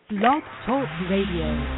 Blog Talk Radio.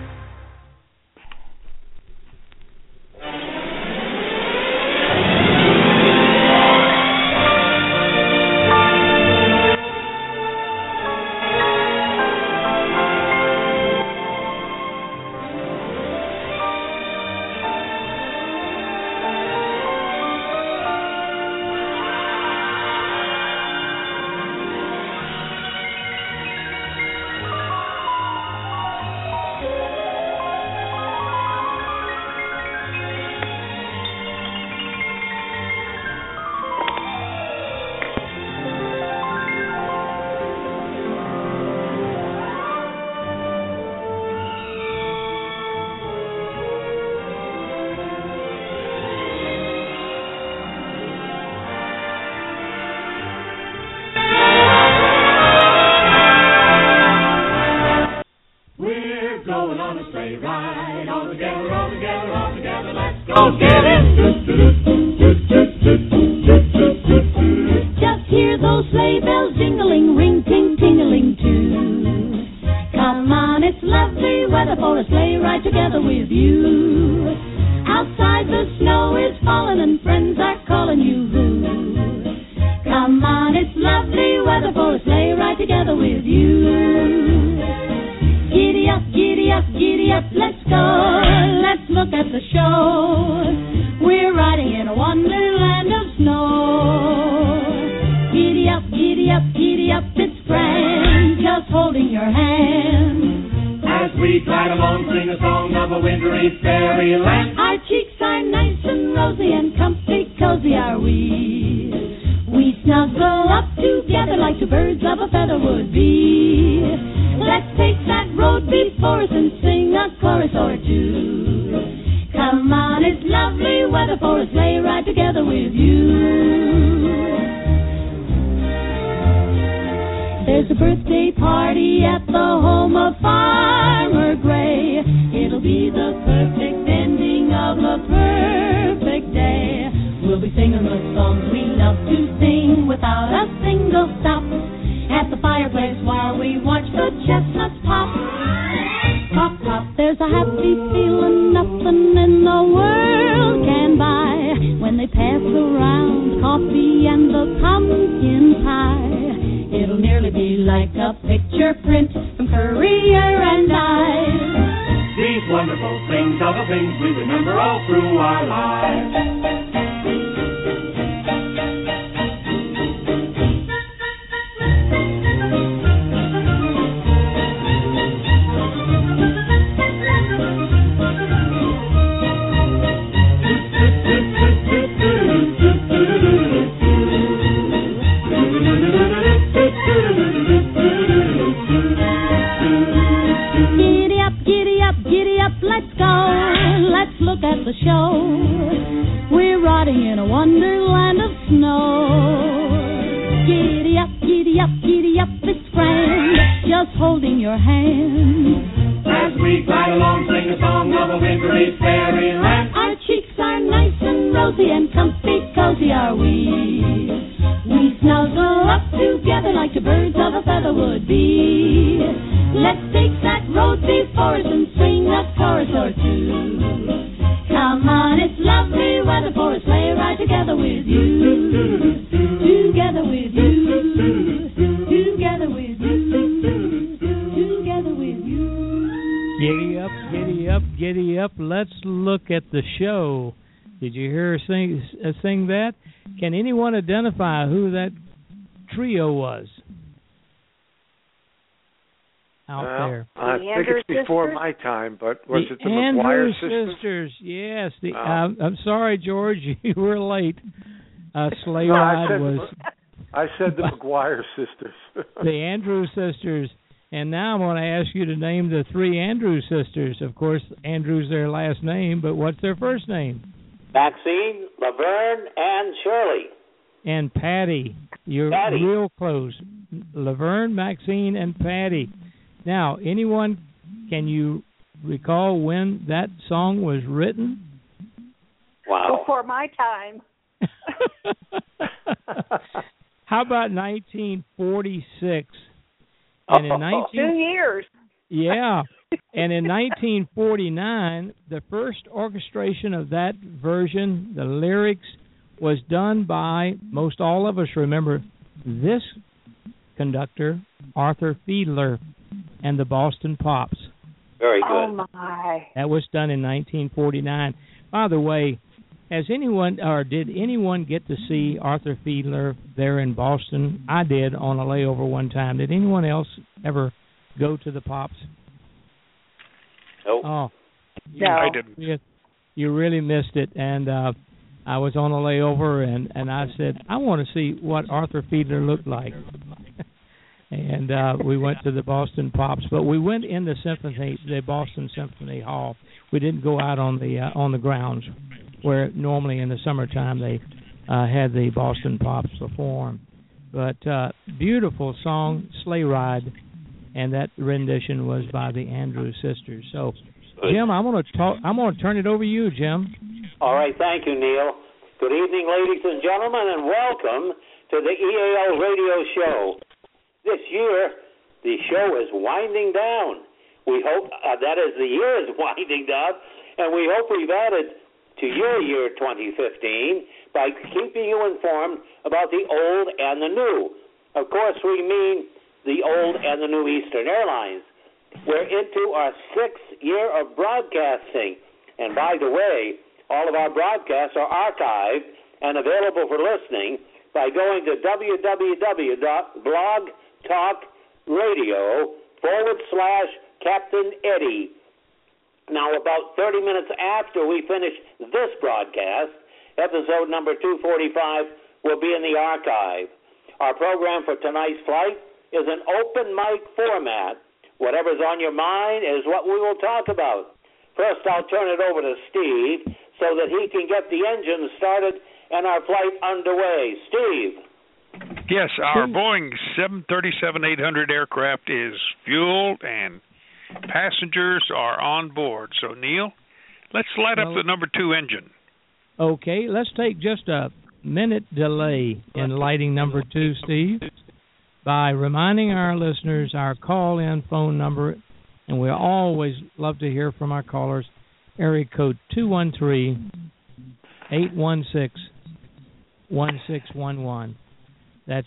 Show. Did you hear her sing that? Can anyone identify who that trio was out there? I think it's before my time, but was it the Andrews McGuire sisters? Yes. I'm sorry, George, you were late. Sleigh Ride was. I said the McGuire sisters. The Andrews sisters. And now I'm going to ask you to name the three Andrews sisters. Of course, Andrews their last name, but what's their first name? Maxine, Laverne, and Shirley. And Patty. You're real close. Laverne, Maxine, and Patty. Now, anyone, can you recall when that song was written? Wow. Before my time. How about 1946? And in 2 years. Yeah. And in 1949, the first orchestration of that version, the lyrics, was done by, most all of us remember, this conductor, Arthur Fiedler, and the Boston Pops. Very good. Oh, my. That was done in 1949. By the way, has anyone, or did anyone get to see Arthur Fiedler there in Boston? I did on a layover one time. Did anyone else ever go to the Pops? Nope. Oh, No. I didn't. You really missed it. And I was on a layover, and I said, I want to see what Arthur Fiedler looked like. And we went to the Boston Pops, but we went in the Boston Symphony Hall. We didn't go out on the grounds where normally in the summertime they had the Boston Pops perform. But beautiful song, Sleigh Ride, and that rendition was by the Andrews Sisters. So, Jim, I'm going to turn it over to you, Jim. All right, thank you, Neil. Good evening, ladies and gentlemen, and welcome to the EAL Radio Show. This year, the show is winding down. We hope, that is, the year is winding down, and we hope we've added to your year 2015 by keeping you informed about the old and the new. Of course, we mean the old and the new Eastern Airlines. We're into our 6th year of broadcasting, and by the way, all of our broadcasts are archived and available for listening by going to www.blogtalkradio.com/Captain Eddie. Now, about 30 minutes after we finish this broadcast, episode number 245 will be in the archive. Our program for tonight's flight is an open mic format. Whatever's on your mind is what we will talk about. First, I'll turn it over to Steve so that he can get the engine started and our flight underway. Steve. Yes, our Boeing 737-800 aircraft is fueled and passengers are on board. So, Neil, let's light up the number 2 engine. Okay, let's take just a minute delay in lighting number 2, Steve, by reminding our listeners our call-in phone number, and we always love to hear from our callers, area code 213-816-1611. That's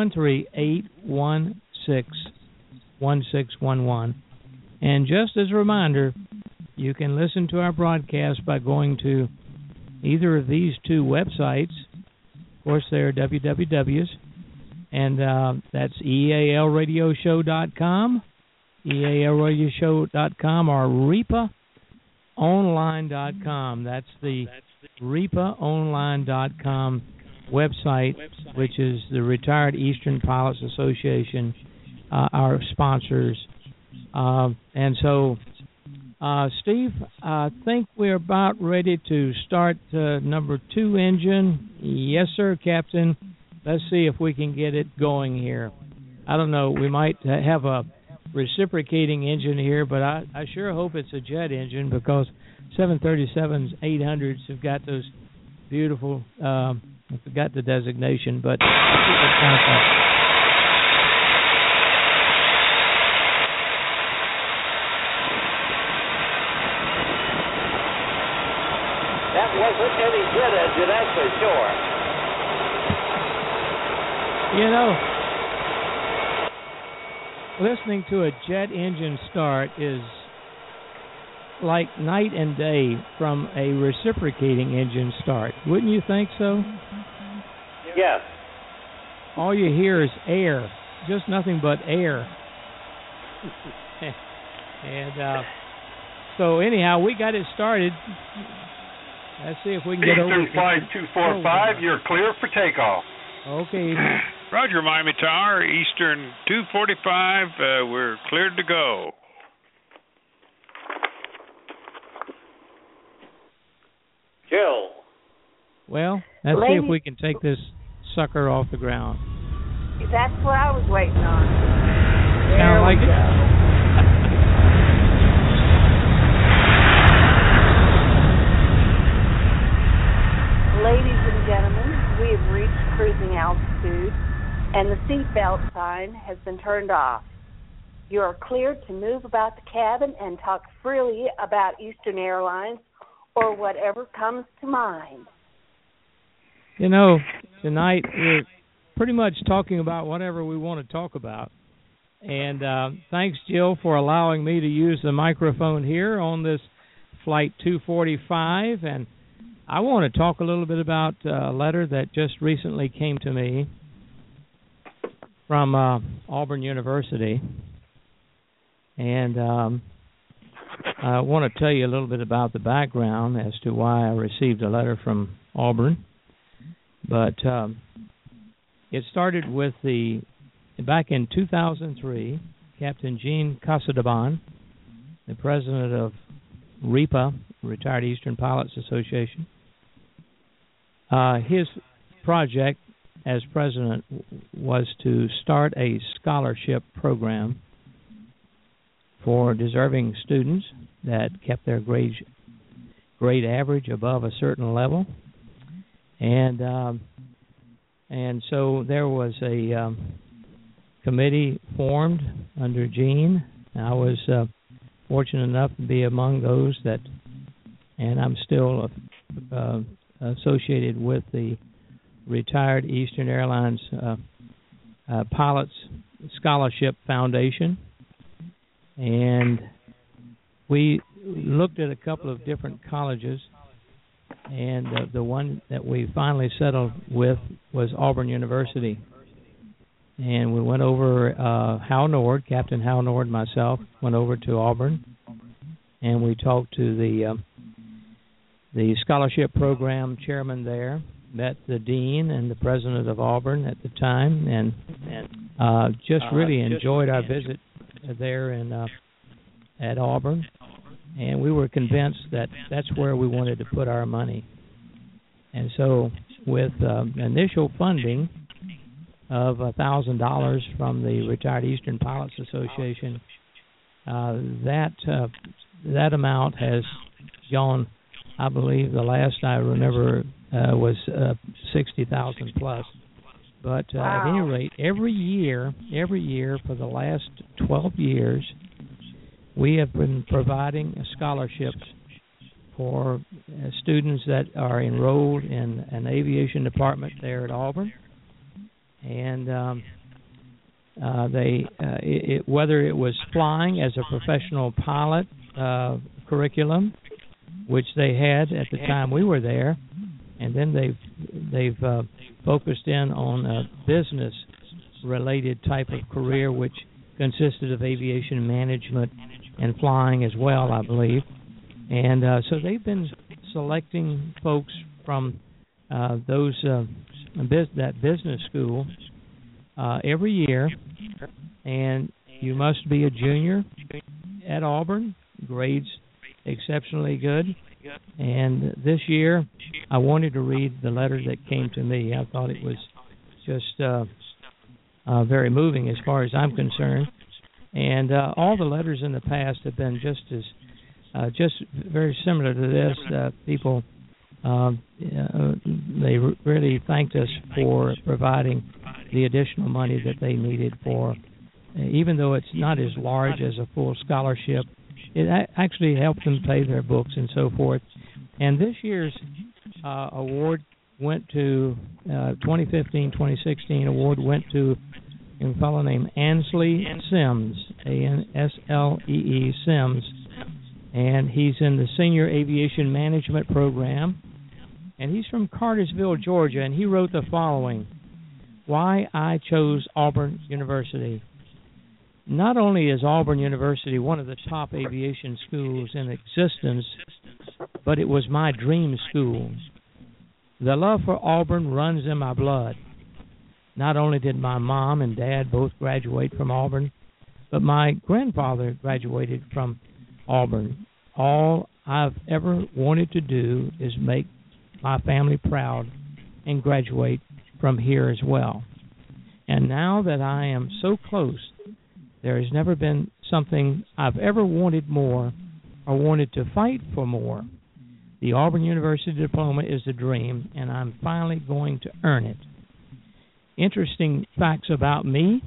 213-816-1611. And just as a reminder, you can listen to our broadcast by going to either of these 2 websites. Of course, they're wwws, and that's ealradioshow.com, ealradioshow.com, or repaonline.com. That's the repaonline.com website, which is the Retired Eastern Pilots Association, our sponsors. And so, Steve, I think we're about ready to start number 2 engine. Yes, sir, Captain. Let's see if we can get it going here. I don't know. We might have a reciprocating engine here, but I sure hope it's a jet engine because 737s, 800s have got those beautiful, I forgot the designation, but That wasn't any jet engine, that's for sure. You know, listening to a jet engine start is like night and day from a reciprocating engine start. Wouldn't you think so? Yes. All you hear is air, just nothing but air. And so anyhow, we got it started. Let's see if we can get over. Eastern Flight 245, you're clear for takeoff. Okay. Roger, Miami Tower, Eastern 245, we're cleared to go. Jill. Well, let's see if we can take this sucker off the ground. That's what I was waiting on. Sound like it? Ladies and gentlemen, we have reached cruising altitude, and the seatbelt sign has been turned off. You are cleared to move about the cabin and talk freely about Eastern Airlines or whatever comes to mind. You know, tonight we're pretty much talking about whatever we want to talk about. And thanks, Jill, for allowing me to use the microphone here on this Flight 245. And I want to talk a little bit about a letter that just recently came to me from Auburn University. And I want to tell you a little bit about the background as to why I received a letter from Auburn. But it started with back in 2003, Captain Gene Casadabon, the president of REPA, Retired Eastern Pilots Association. His project as president was to start a scholarship program for deserving students that kept their grade average above a certain level. And so there was a committee formed under Gene. I was fortunate enough to be among those that, and I'm still associated with the Retired Eastern Airlines Pilots Scholarship Foundation. And we looked at a couple of different colleges, and the one that we finally settled with was Auburn University. And we went over, Hal Nord, Captain Hal Nord and myself, went over to Auburn, and we talked to the scholarship program chairman there, met the dean and the president of Auburn at the time, and just really enjoyed our visit there at Auburn. And we were convinced that that's where we wanted to put our money. And so with initial funding of $1,000 from the Retired Eastern Pilots Association, that amount has gone, I believe the last I remember was 60,000 plus. But at any rate, every year for the last 12 years, we have been providing scholarships for students that are enrolled in an aviation department there at Auburn, and whether it was flying as a professional pilot curriculum, which they had at the time we were there, and then they've focused in on a business-related type of career, which consisted of aviation management and flying as well, I believe. And so they've been selecting folks from that business school every year, and you must be a junior at Auburn, grades exceptionally good. And this year, I wanted to read the letter that came to me. I thought it was just very moving as far as I'm concerned. And all the letters in the past have been just very similar to this. People, they really thanked us for providing the additional money that they needed for, even though it's not as large as a full scholarship. It actually helped them pay their books and so forth. And this year's award went to 2015-2016 award went to a fellow named Ansley Sims, A-N-S-L-E-E Sims, and he's in the Senior Aviation Management Program, and he's from Cartersville, Georgia, and he wrote the following: Why I chose Auburn University. Not only is Auburn University one of the top aviation schools in existence, but it was my dream school. The love for Auburn runs in my blood. Not only did my mom and dad both graduate from Auburn, but my grandfather graduated from Auburn. All I've ever wanted to do is make my family proud and graduate from here as well. And now that I am so close, there has never been something I've ever wanted more or wanted to fight for more. The Auburn University diploma is a dream, and I'm finally going to earn it. Interesting facts about me.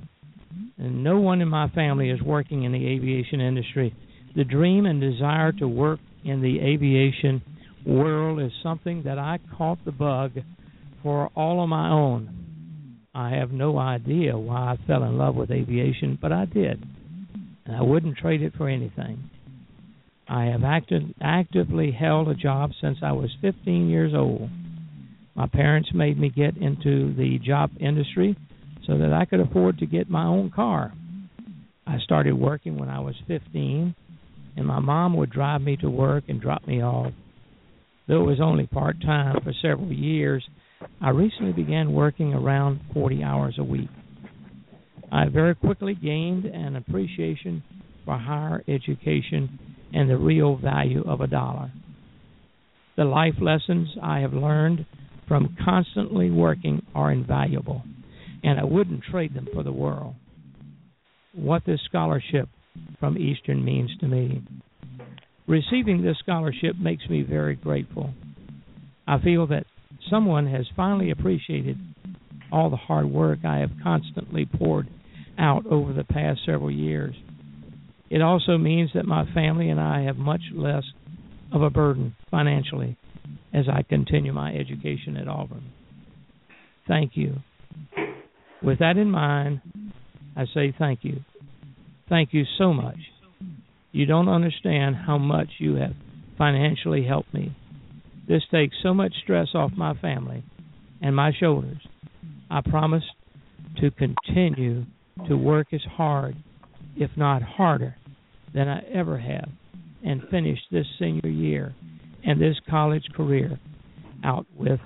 and no one in my family is working in the aviation industry. The dream and desire to work in the aviation world is something that I caught the bug for all on my own. I have no idea why I fell in love with aviation, but I did, and I wouldn't trade it for anything. I have actively held a job since I was 15 years old. My parents made me get into the job industry so that I could afford to get my own car. I started working when I was 15, and my mom would drive me to work and drop me off. Though it was only part-time for several years, I recently began working around 40 hours a week. I very quickly gained an appreciation for higher education and the real value of a dollar. The life lessons I have learned from constantly working are invaluable, and I wouldn't trade them for the world. What this scholarship from Eastern means to me. Receiving this scholarship makes me very grateful. I feel that someone has finally appreciated all the hard work I have constantly poured out over the past several years. It also means that my family and I have much less of a burden financially as I continue my education at Auburn. Thank you. With that in mind, I say thank you. Thank you so much. You don't understand how much you have financially helped me. This takes so much stress off my family and my shoulders. I promise to continue to work as hard, if not harder, than I ever have, and finish this senior year and this college career out with.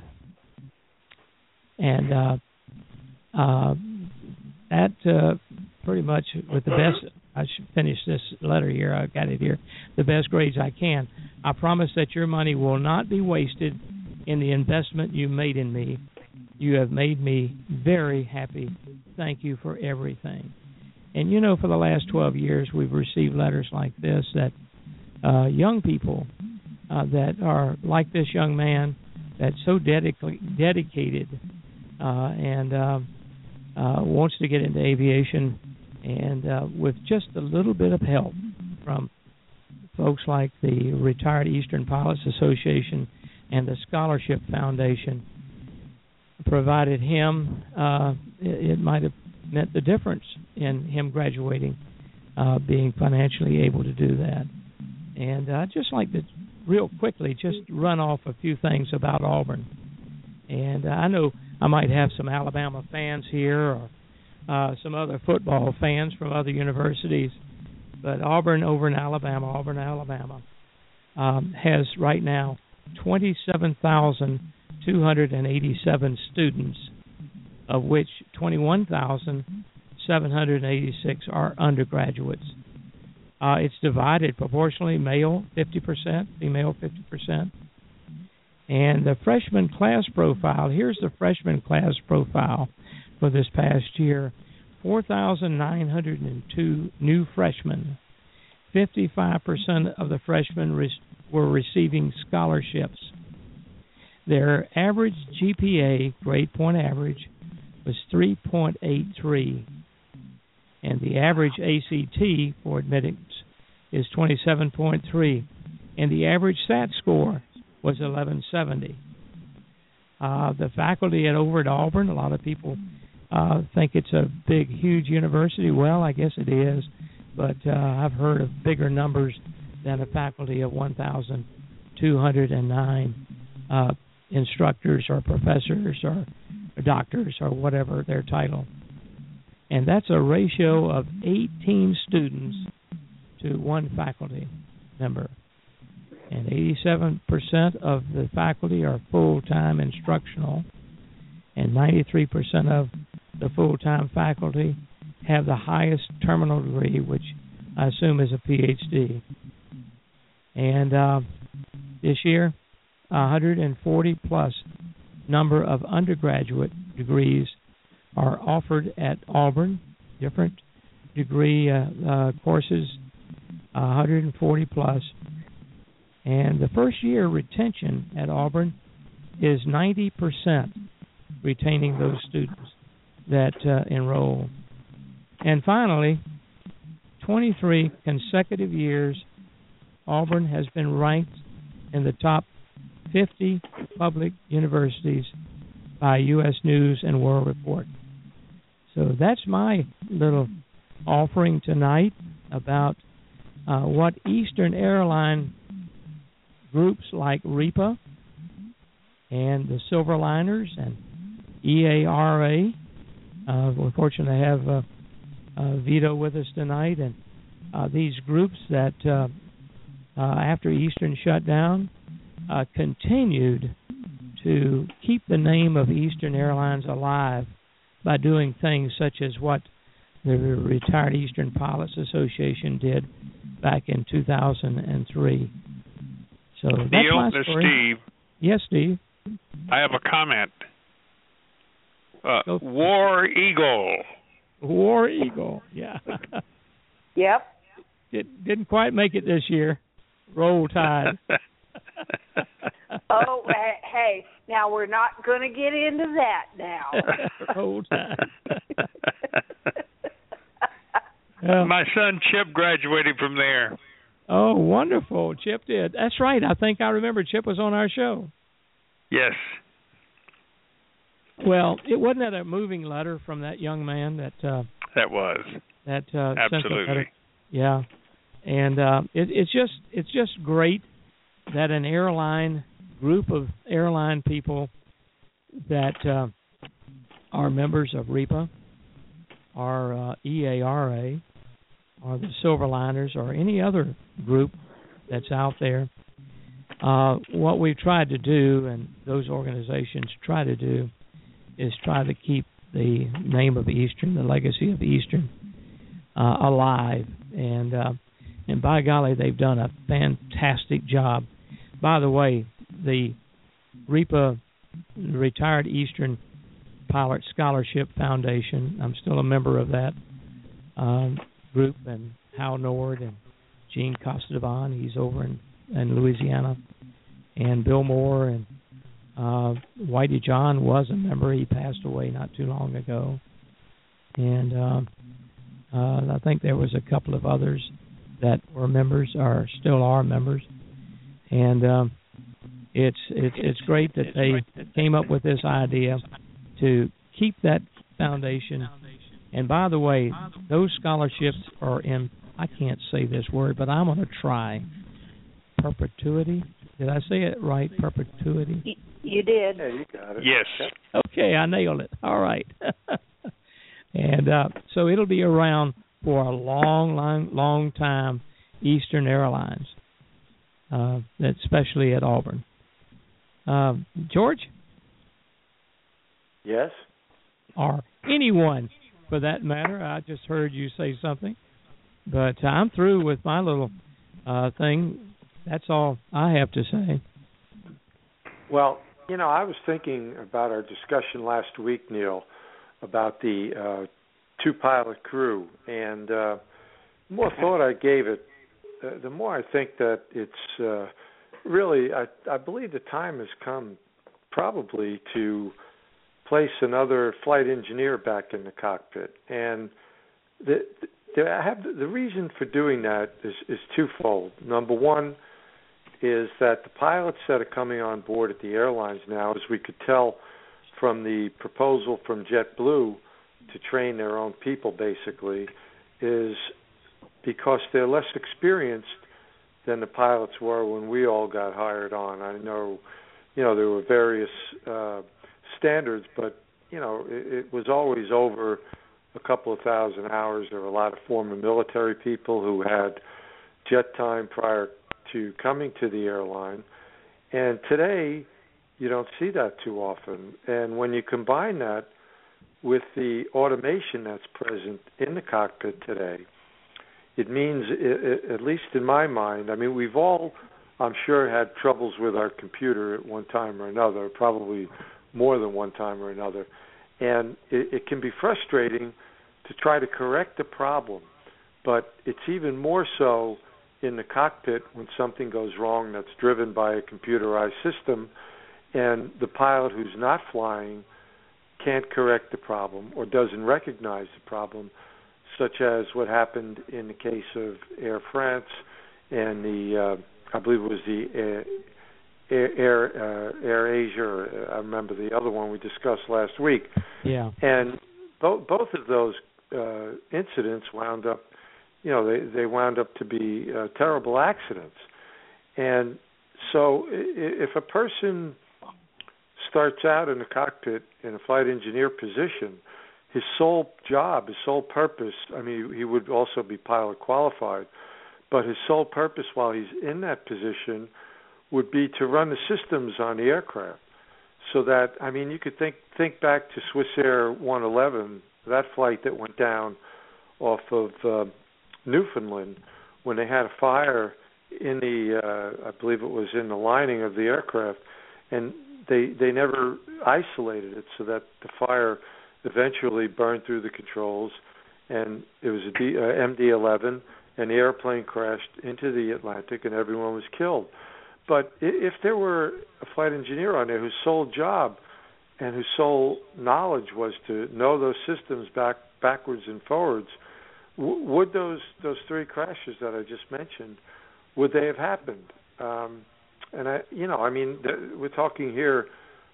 And that pretty much with the best. I should finish this letter here. I've got it here. The best grades I can. I promise that your money will not be wasted in the investment you made in me. You have made me very happy. Thank you for everything. And, you know, for the last 12 years, we've received letters like this that young people that are like this young man that's so dedicated and wants to get into aviation, and with just a little bit of help from folks like the Retired Eastern Pilots Association and the Scholarship Foundation, provided him, it might have meant the difference in him graduating, being financially able to do that. And I'd just like to real quickly just run off a few things about Auburn. And I know I might have some Alabama fans here or some other football fans from other universities, but Auburn Alabama, has right now 27,287 students, of which 21,786 are undergraduates. It's divided proportionally, male 50%, female 50%. And the freshman class profile, here's the freshman class profile for this past year: 4,902 new freshmen. 55% of the freshmen were receiving scholarships. Their average GPA, grade point average, was 3.83, and the average ACT for admittance is 27.3, and the average SAT score was 1170. The faculty over at Auburn, a lot of people think it's a big, huge university. Well, I guess it is, but I've heard of bigger numbers than a faculty of 1,209 instructors or professors or doctors or whatever their title. And that's a ratio of 18 students to one faculty member. And 87% of the faculty are full-time instructional, and 93% of the full-time faculty have the highest terminal degree, which I assume is a PhD. And this year, 140-plus number of undergraduate degrees are offered at Auburn, different degree courses, 140-plus. And the first-year retention at Auburn is 90%, retaining those students that enroll. And finally, 23 consecutive years, Auburn has been ranked in the top 50 public universities by U.S. News and World Report. So that's my little offering tonight about what Eastern Airline groups like REPA and the Silverliners and EARA. We're fortunate to have Vito with us tonight, and these groups that after Eastern shut down continued to keep the name of Eastern Airlines alive by doing things such as what the Retired Eastern Pilots Association did back in 2003. So that's Neil, my this is story. Steve. Yes, Steve. I have a comment. War Eagle. War Eagle, yeah. Yep. Didn't quite make it this year. Roll Tide. Oh, hey, now we're not going to get into that now. Roll Tide. My son Chip graduated from there. Oh, wonderful. Chip did. That's right. I think I remember Chip was on our show. Yes. Well, it wasn't that a moving letter from that young man that was. That absolutely. Yeah. And it's just great that an airline group of airline people that are members of REPA or EARA or the Silverliners or any other group that's out there, what we've tried to do and those organizations try to do is try to keep the name of Eastern, the legacy of Eastern, alive. And by golly, they've done a fantastic job. By the way, the REPA, Retired Eastern Pilot Scholarship Foundation, I'm still a member of that group, and Hal Nord and Gene Costadevon, he's over in Louisiana, and Bill Moore, and Whitey John was a member. He passed away not too long ago. And I think there was a couple of others that were members or still are members. And it's great that they came up with this idea to keep that foundation. And by the way, those scholarships are in, I can't say this word, but I'm going to try, perpetuity. Did I say it right, perpetuity? You did. Yeah, you got it. Yes. Okay, I nailed it. All right. And so it'll be around for a long time, Eastern Airlines, especially at Auburn. George? Yes? Or anyone, for that matter. I just heard you say something. But I'm through with my little thing. That's all I have to say. Well, I was thinking about our discussion last week, Neil, about the two-pilot crew. And the more thought I gave it, the more I think that it's really, I believe the time has come probably to place another flight engineer back in the cockpit. And the reason for doing that is twofold. Number one is that the pilots that are coming on board at the airlines now, as we could tell from the proposal from JetBlue to train their own people basically, is because they're less experienced than the pilots were when we all got hired on. I know, there were various standards, but, it was always over a couple of thousand hours. There were a lot of former military people who had jet time prior to coming to the airline. And today, you don't see that too often. And when you combine that with the automation that's present in the cockpit today, it means, at least in my mind, we've all, I'm sure, had troubles with our computer at one time or another, probably more than one time or another. And it can be frustrating to try to correct the problem, but it's even more so in the cockpit when something goes wrong that's driven by a computerized system and the pilot who's not flying can't correct the problem or doesn't recognize the problem. such as what happened in the case of Air France and the, I believe it was the Air Asia, or I remember the other one we discussed last week. Yeah. And both of those incidents wound up, they wound up to be terrible accidents. And so if a person starts out in the cockpit in a flight engineer position, his sole job, his sole purpose, I mean, he would also be pilot qualified, but his sole purpose while he's in that position would be to run the systems on the aircraft. So that, I mean, you could think back to Swiss Air 111, that flight that went down off of Newfoundland when they had a fire in the, I believe it was in the lining of the aircraft, and they never isolated it so that the fire eventually burned through the controls, and it was a MD-11, and the airplane crashed into the Atlantic, and everyone was killed. But if there were a flight engineer on there whose sole job and whose sole knowledge was to know those systems backwards and forwards, would those three crashes that I just mentioned, would they have happened? And we're talking here,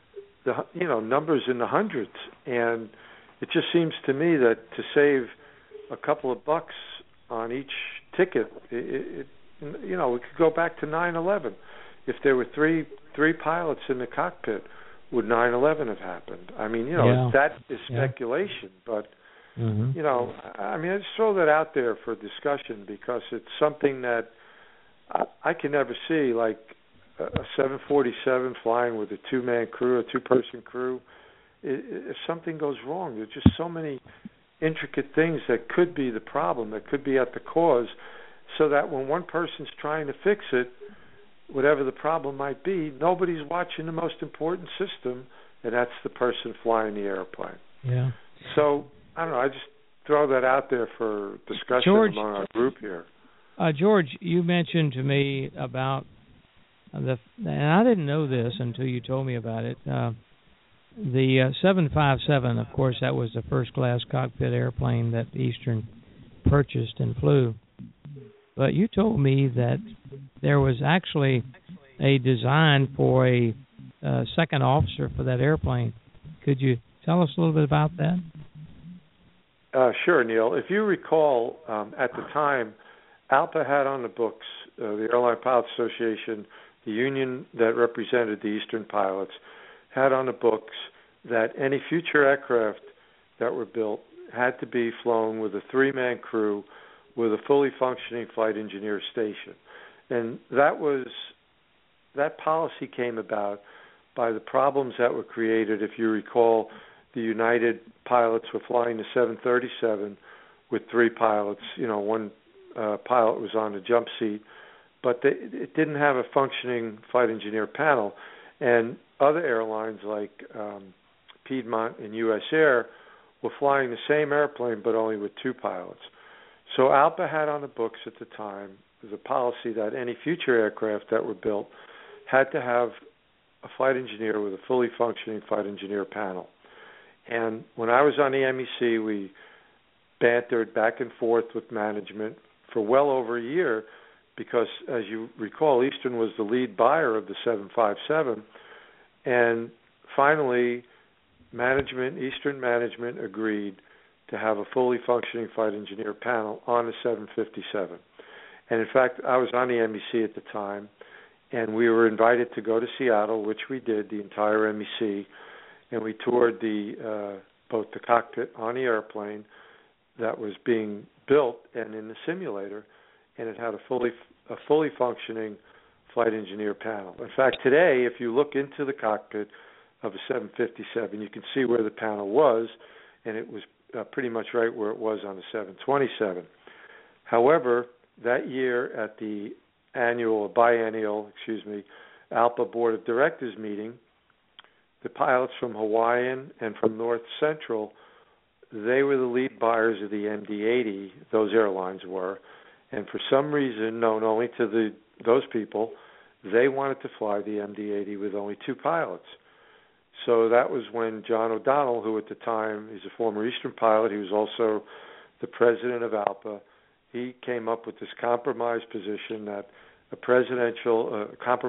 numbers in the hundreds, and it just seems to me that to save a couple of bucks on each ticket, we could go back to 9/11. If there were three pilots in the cockpit, would 9/11 have happened? I mean, that is speculation, but I mean, I just throw that out there for discussion because it's something that I can never see, like a 747 flying with a two-man crew, a two-person crew. If something goes wrong, there's just so many intricate things that could be the problem, that could be at the cause, so that when one person's trying to fix it, whatever the problem might be, nobody's watching the most important system, and that's the person flying the airplane. Yeah. So, I don't know, I just throw that out there for discussion among our group here. George, you mentioned to me about and I didn't know this until you told me about it, the 757, of course, that was the first-class cockpit airplane that Eastern purchased and flew. But you told me that there was actually a design for a second officer for that airplane. Could you tell us a little bit about that? Sure, Neil. If you recall, at the time, ALPA had on the books, the Airline Pilots Association, the union that represented the Eastern pilots, had on the books that any future aircraft that were built had to be flown with a three-man crew with a fully functioning flight engineer station. And that policy came about by the problems that were created. If you recall, the United pilots were flying the 737 with three pilots. One pilot was on the jump seat, but it didn't have a functioning flight engineer panel. And other airlines like Piedmont and U.S. Air were flying the same airplane but only with two pilots. So ALPA had on the books at the time the policy that any future aircraft that were built had to have a flight engineer with a fully functioning flight engineer panel. And when I was on the MEC, we bantered back and forth with management for well over a year because, as you recall, Eastern was the lead buyer of the 757. And finally, Eastern management agreed to have a fully functioning flight engineer panel on the 757. And in fact, I was on the MEC at the time, and we were invited to go to Seattle, which we did, the entire MEC, and we toured both the cockpit on the airplane that was being built and in the simulator, and it had a fully functioning flight engineer panel. In fact, today, if you look into the cockpit of a 757, you can see where the panel was, and it was pretty much right where it was on the 727. However, that year at the biennial ALPA Board of Directors meeting, the pilots from Hawaiian and from North Central, they were the lead buyers of the MD-80, those airlines were, and for some reason, known only to those people, they wanted to fly the MD-80 with only two pilots. So that was when John O'Donnell, who at the time, he's a former Eastern pilot, he was also the president of ALPA, he came up with this compromise position that a presidential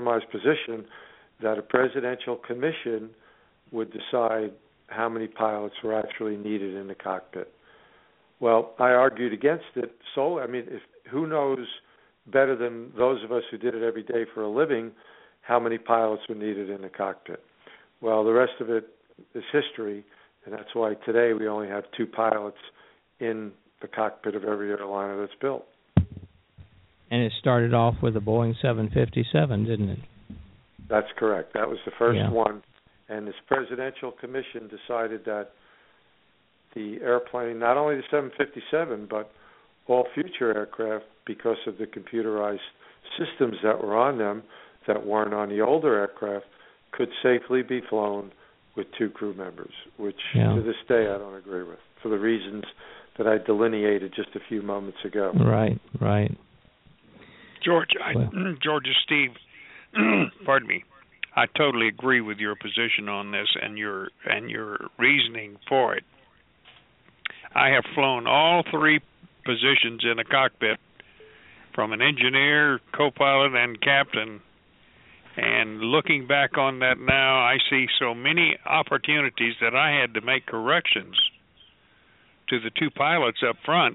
commission would decide how many pilots were actually needed in the cockpit. Well, I argued against it. So, who knows better than those of us who did it every day for a living how many pilots were needed in the cockpit? Well, the rest of it is history, and that's why today we only have 2 pilots in the cockpit of every airliner that's built. And it started off with a Boeing 757, didn't it? That's correct. That was the first one. And this presidential commission decided that the airplane, not only the 757, but all future aircraft, because of the computerized systems that were on them that weren't on the older aircraft, could safely be flown with 2 crew members, which to this day I don't agree with, for the reasons that I delineated just a few moments ago. Right. George, George is Steve. Pardon me. I totally agree with your position on this and your reasoning for it. I have flown all 3 positions in a cockpit, from an engineer, co-pilot, and captain. And looking back on that now, I see so many opportunities that I had to make corrections to the 2 pilots up front.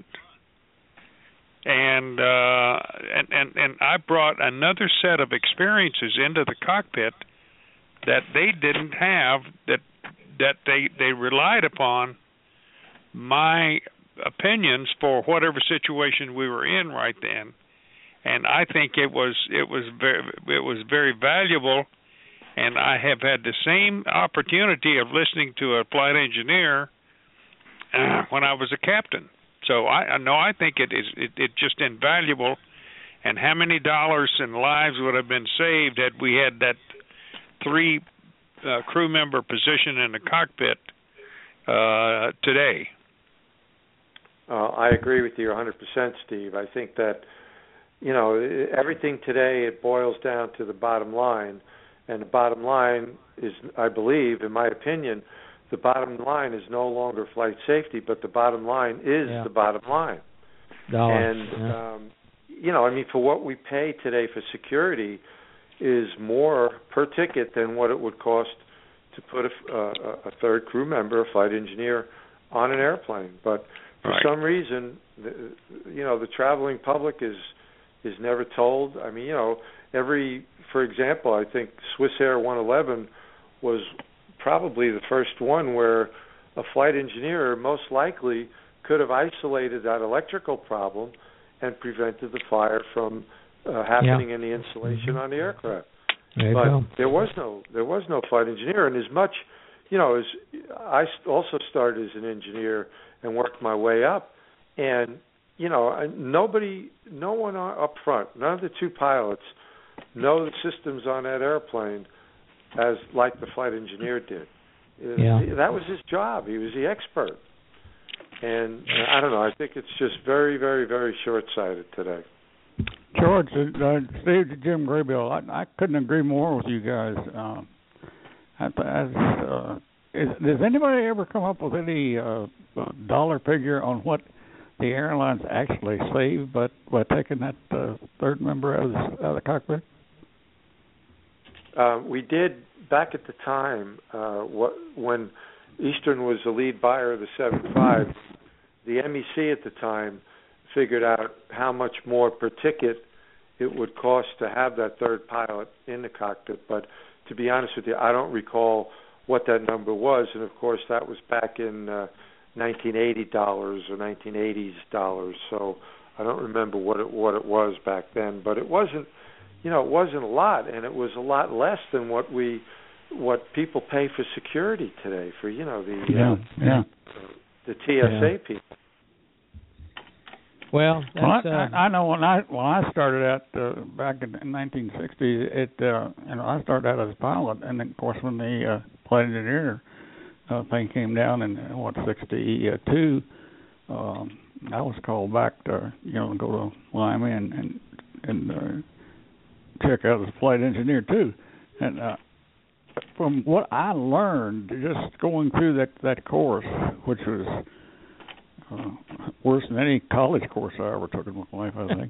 And I brought another set of experiences into the cockpit that they didn't have, that they relied upon my opinions for whatever situation we were in right then. And I think it was very valuable, and I have had the same opportunity of listening to a flight engineer when I was a captain. So I think it's just invaluable. And how many dollars and lives would have been saved had we had that 3 crew member position in the cockpit today? I agree with you 100%, Steve. I think that, everything today, it boils down to the bottom line. And the bottom line is, I believe, in my opinion, the bottom line is no longer flight safety, but the bottom line is the bottom line. And, for what we pay today for security is more per ticket than what it would cost to put a 3rd crew member, a flight engineer, on an airplane. But for some reason, the traveling public is never told. For example, I think Swiss Air 111 was probably the first one where a flight engineer most likely could have isolated that electrical problem and prevented the fire from happening in the insulation on the aircraft. There was no flight engineer, and as much, as I also started as an engineer and worked my way up, and no one up front, none of the 2 pilots know the systems on that airplane as like the flight engineer did. That was his job. He was the expert. And I don't know, I think it's just very, very, very short-sighted today. George, Steve, Jim Graybill, I couldn't agree more with you guys. Does anybody ever come up with any dollar figure on what the airlines actually saved by taking that 3rd member out of the cockpit? We did back at the time when Eastern was the lead buyer of the 7.5. The MEC at the time figured out how much more per ticket it would cost to have that 3rd pilot in the cockpit. But to be honest with you, I don't recall what that number was, and of course that was back in 1980 dollars or 1980s dollars. So I don't remember what it was back then, but it wasn't. It wasn't a lot, and it was a lot less than what people pay for security today for the TSA people. Well, I know when I started out back in 1960, I started out as a pilot, and then, of course when the flight engineer thing came down in 62, I was called back to go to Lyman and check out as a flight engineer too, and from what I learned just going through that course, which was worse than any college course I ever took in my life, I think.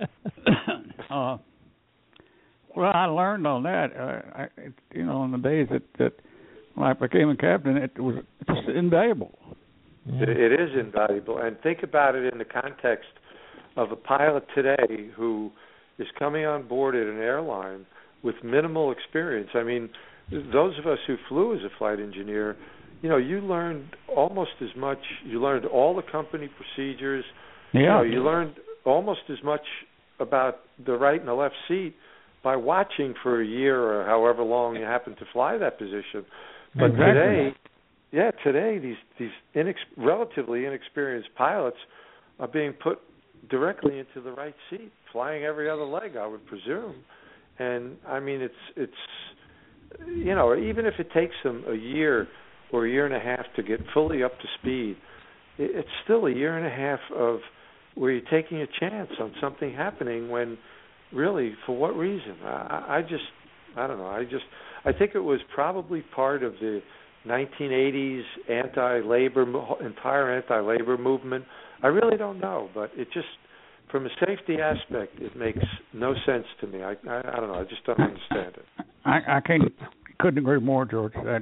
Well, I learned on that. In the days that when I became a captain, it was just invaluable. Yeah. It is invaluable, and think about it in the context of a pilot today who is coming on board at an airline with minimal experience. I mean, those of us who flew as a flight engineer, you learned almost as much. You learned all the company procedures. Yeah. You learned almost as much about the right and the left seat by watching for a year or however long you happen to fly that position. But today these relatively inexperienced pilots are being put directly into the right seat, flying every other leg, I would presume. And I mean, it's even if it takes them a year or a year and a half to get fully up to speed, it's still a year and a half of where you're taking a chance on something happening when really, for what reason? I don't know. I think it was probably part of the 1980s entire anti-labor movement. I really don't know, but it just, from a safety aspect, it makes no sense to me. I don't know. I just don't understand it. I couldn't agree more, George. That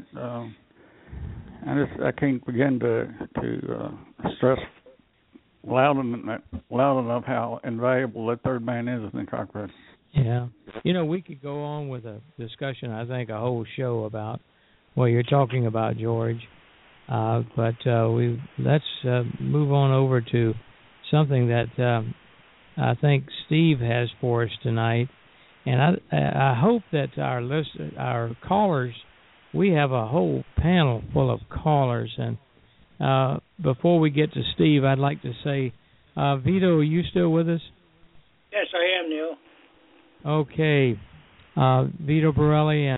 I can't begin to stress loud enough how invaluable that third man is in the cockpit. Yeah. We could go on with a discussion, I think, a whole show about what you're talking about, George. But let's move on over to something that I think Steve has for us tonight. And I hope that our callers, we have a whole panel full of callers. And before we get to Steve, I'd like to say, Vito, are you still with us? Yes, I am, Neil. Okay. Vito Borelli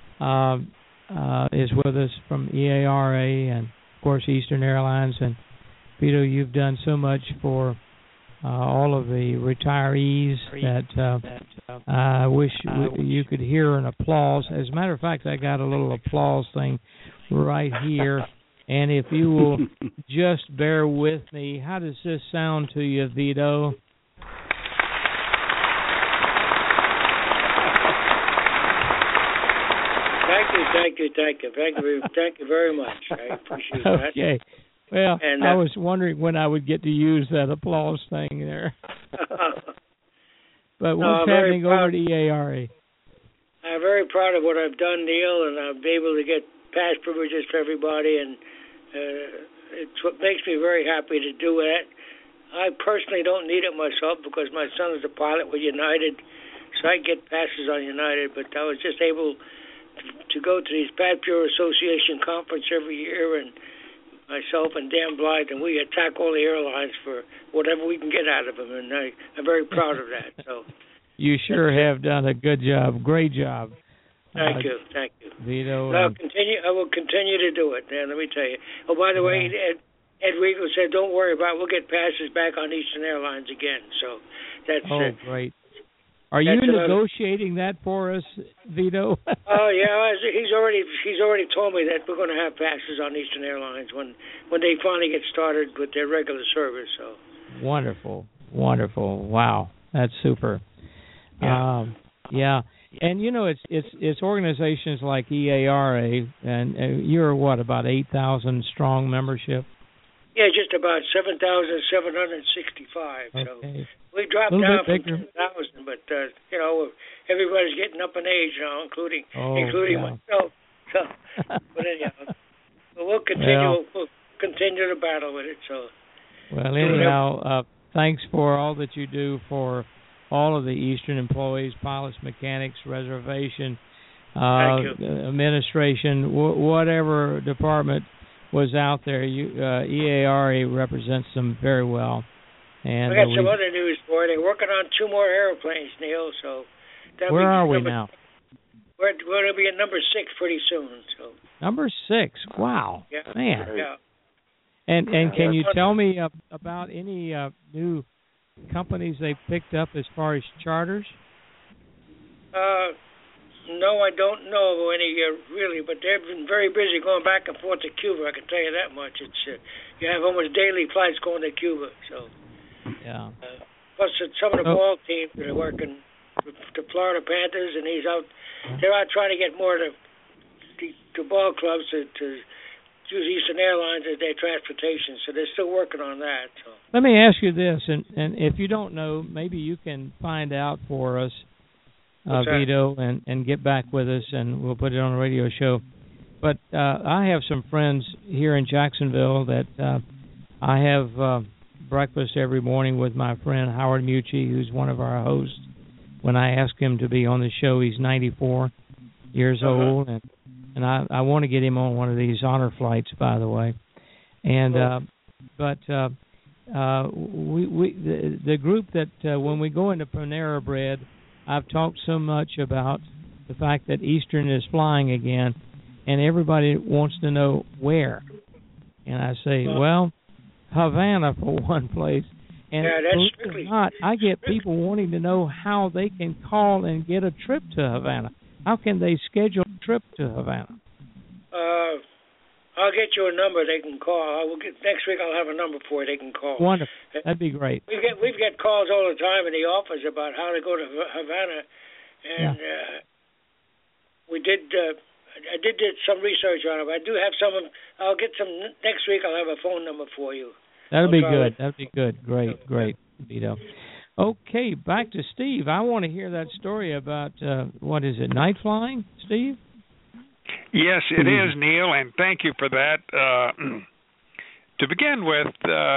is with us from EARA and, of course, Eastern Airlines. And, Vito, you've done so much for all of the retirees that I wish you could hear an applause. As a matter of fact, I got a little applause thing right here. And if you will just bear with me, how does this sound to you, Vito? Thank you very much. I appreciate that. Okay. Well, and I was wondering when I would get to use that applause thing there. But what's happening over at EARA? I'm very proud of what I've done, Neil, and I'll be able to get pass privileges for everybody, and it's what makes me very happy to do it. I personally don't need it myself because my son is a pilot with United, so I get passes on United, but I was just able to go to these Pad Bureau Association conference every year, and myself and Dan Blythe, and we attack all the airlines for whatever we can get out of them, and I'm very proud of that. So you sure have done a good job, great job. Thank you, Vito. I will continue to do it. Man, let me tell you. Oh, by the way, Ed Riegel said, "Don't worry about it. We'll get passes back on Eastern Airlines again." So that's it. Oh, great. Are you negotiating that for us, Vito? Oh yeah, he's already told me that we're going to have passes on Eastern Airlines when they finally get started with their regular service. So wonderful. Wow, that's super. Yeah. And it's organizations like EARA, and you're what, about 8,000 strong membership? Yeah, just about 7,765. Okay. So we dropped down from 10,000, but everybody's getting up in age now, including myself. So, but anyhow, we'll continue to battle with it. So. Well, anyhow, thanks for all that you do for all of the Eastern employees, pilots, mechanics, reservation, administration, whatever department was out there. EARA represents them very well. And we got some other news for you. They're working on 2 more airplanes, Neil. So where are we now? We're going to be at number 6 pretty soon. So number 6. Wow, man. Yeah. And can you tell me about any new companies they picked up as far as charters? No, I don't know any really, but they've been very busy going back and forth to Cuba. I can tell you that much. It's you have almost daily flights going to Cuba. So yeah. Plus some of the ball teams that are working, the Florida Panthers, and they're out trying to get more to ball clubs to use Eastern Airlines as their transportation. So they're still working on that. So. Let me ask you this, and if you don't know, maybe you can find out for us, Vito, and get back with us, and we'll put it on a radio show. But I have some friends here in Jacksonville that I have breakfast every morning with my friend Howard Mucci, who's one of our hosts. When I ask him to be on the show, he's 94 years old, and I want to get him on one of these honor flights, by the way. And the group that when we go into Panera Bread, I've talked so much about the fact that Eastern is flying again, and everybody wants to know where. And I say, well, Havana for one place. And believe it or not, I get people wanting to know how they can call and get a trip to Havana. How can they schedule a trip to Havana? I'll get you a number they can call. Next week I'll have a number for you they can call. Wonderful. That'd be great. We get calls all the time in the office about how to go to Havana, and we did. I did some research on it. I do have some. I'll get some next week. I'll have a phone number for you. That'll be good. That'll be good. Great, Vito. Okay, back to Steve. I want to hear that story about what is it, night flying, Steve? Yes, it is, Neil, and thank you for that. To begin with,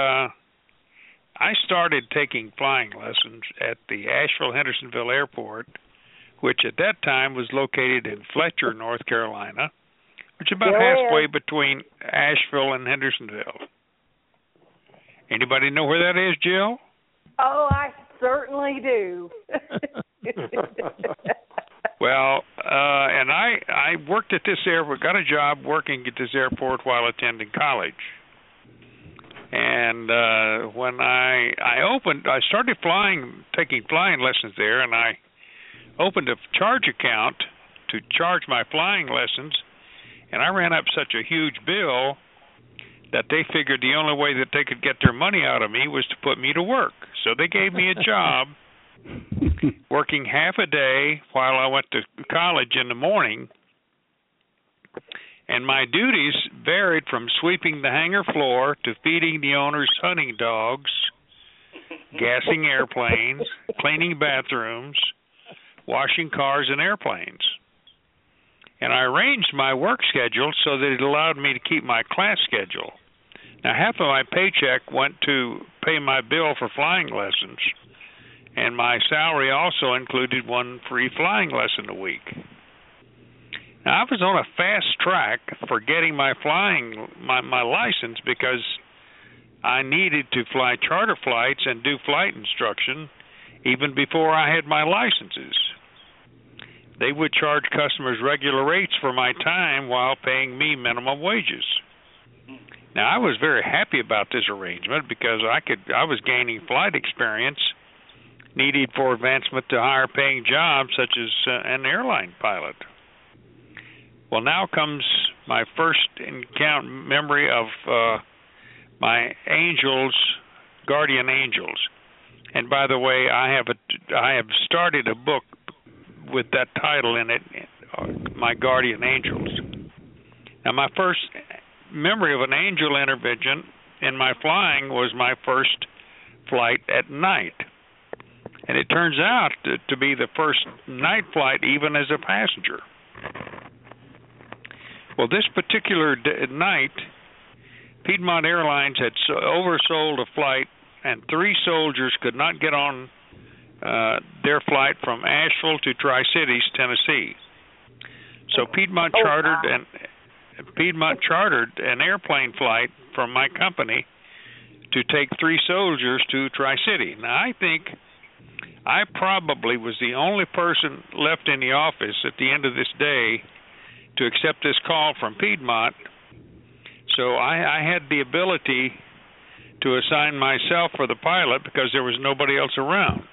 I started taking flying lessons at the Asheville-Hendersonville Airport, which at that time was located in Fletcher, North Carolina, which is about halfway between Asheville and Hendersonville. Anybody know where that is, Jill? Oh, I certainly do. Well, and I worked at this airport, got a job working at this airport while attending college. And when I started taking flying lessons there, and I opened a charge account to charge my flying lessons, and I ran up such a huge bill that they figured the only way that they could get their money out of me was to put me to work. So they gave me a job working half a day while I went to college in the morning, and my duties varied from sweeping the hangar floor to feeding the owner's hunting dogs, gassing airplanes, cleaning bathrooms, washing cars and airplanes. And I arranged my work schedule so that it allowed me to keep my class schedule. Now, half of my paycheck went to pay my bill for flying lessons, and my salary also included one free flying lesson a week. Now, I was on a fast track for getting my license because I needed to fly charter flights and do flight instruction even before I had my licenses. They would charge customers regular rates for my time while paying me minimum wages. Now, I was very happy about this arrangement because I was gaining flight experience needed for advancement to higher paying jobs such as an airline pilot. Well, now comes my first memory of my guardian angels. And by the way, I have started a book with that title in it, My Guardian Angels. Now, my first memory of an angel intervention in my flying was my first flight at night. And it turns out to be the first night flight even as a passenger. Well, this particular night, Piedmont Airlines had oversold a flight, and 3 soldiers could not get on their flight from Asheville to Tri-Cities, Tennessee. So Piedmont chartered an airplane flight from my company to take 3 soldiers to Tri-City. Now, I think I probably was the only person left in the office at the end of this day to accept this call from Piedmont. So I had the ability to assign myself for the pilot because there was nobody else around.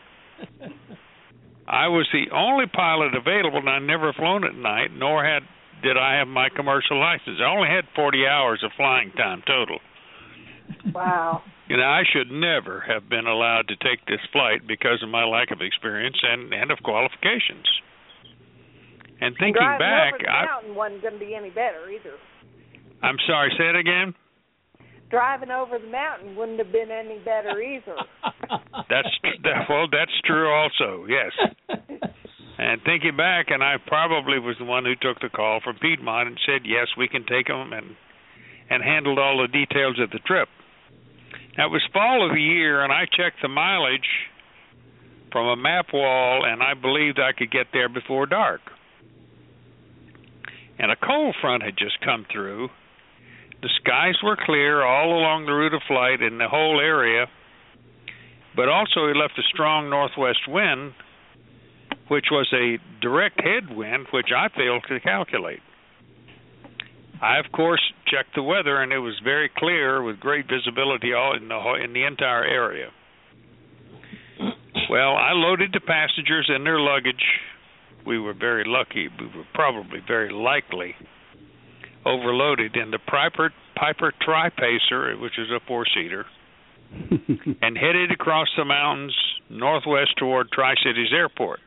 I was the only pilot available, and I'd never flown at night, nor did I have my commercial license. I only had 40 hours of flying time total. Wow. I should never have been allowed to take this flight because of my lack of experience and of qualifications. And thinking back, driving over the mountain wasn't going to be any better either. I'm sorry, say it again. Driving over the mountain wouldn't have been any better either. That's true also. Yes. And thinking back, and I probably was the one who took the call from Piedmont and said, yes, we can take them, and handled all the details of the trip. Now, it was fall of the year, and I checked the mileage from a map wall, and I believed I could get there before dark. And a cold front had just come through. The skies were clear all along the route of flight in the whole area, but also it left a strong northwest wind, which was a direct headwind, which I failed to calculate. I, of course, checked the weather, and it was very clear with great visibility all in the entire area. Well, I loaded the passengers and their luggage. We were very lucky. We were probably very likely overloaded in the Piper Tri-Pacer, which is a four-seater, and headed across the mountains northwest toward Tri-Cities Airport.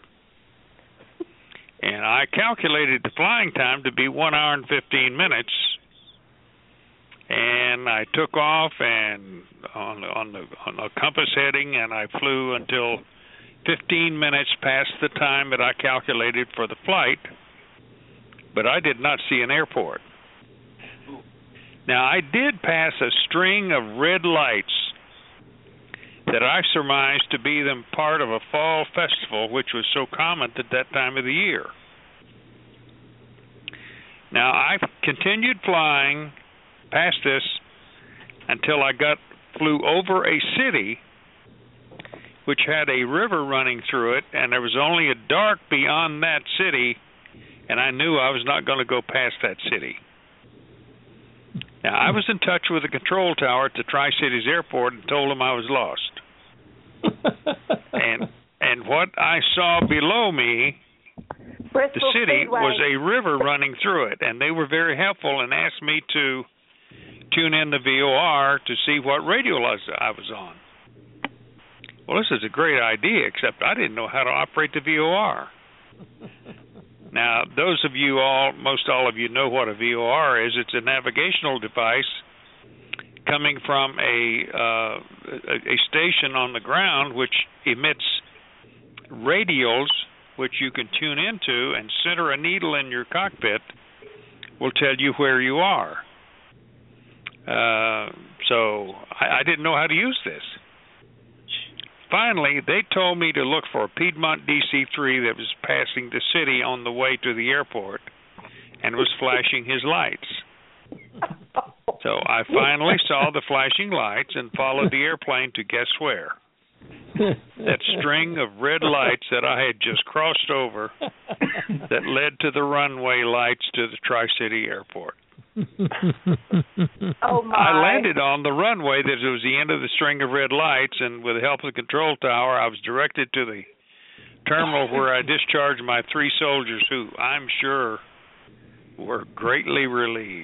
And I calculated the flying time to be 1 hour and 15 minutes, and I took off and on the compass heading, and I flew until 15 minutes past the time that I calculated for the flight, but I did not see an airport. Now, I did pass a string of red lights that I surmised to be them part of a fall festival, which was so common at that time of the year. Now, I continued flying past this until I flew over a city which had a river running through it, and there was only a dark beyond that city, and I knew I was not going to go past that city. Now, I was in touch with the control tower at the Tri-Cities Airport and told them I was lost. and what I saw below me, Bristol the city, Speedway. was a river running through it, and they were very helpful and asked me to tune in the VOR to see what radio I was on. Well, this is a great idea, except I didn't know how to operate the VOR. Now, those of you most all of you know what a VOR is. It's a navigational device coming from a station on the ground which emits radials which you can tune into, and center a needle in your cockpit will tell you where you are. So I didn't know how to use this. Finally, they told me to look for a Piedmont DC-3 that was passing the city on the way to the airport and was flashing his lights. So I finally saw the flashing lights and followed the airplane to guess where? That string of red lights that I had just crossed over that led to the runway lights to the Tri-City Airport. Oh my. I landed on the runway that was the end of the string of red lights, and with the help of the control tower, I was directed to the terminal where I discharged my 3 soldiers, who I'm sure were greatly relieved.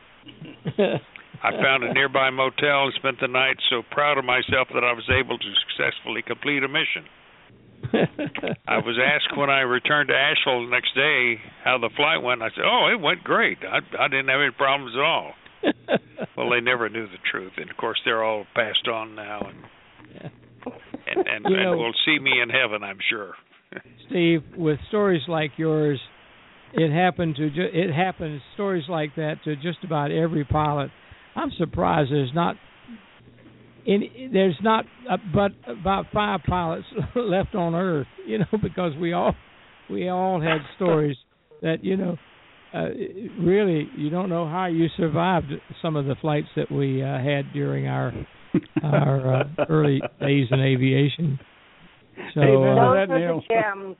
I found a nearby motel and spent the night so proud of myself that I was able to successfully complete a mission. I was asked when I returned to Asheville the next day how the flight went. I said, "Oh, it went great. I didn't have any problems at all." Well, they never knew the truth, and of course they're all passed on now, and will see me in heaven, I'm sure. Steve, with stories like yours, it happens stories like that to just about every pilot. I'm surprised there's not but about 5 pilots left on Earth, because we all had stories that, really you don't know how you survived some of the flights that we had during our early days in aviation. So those are the gems.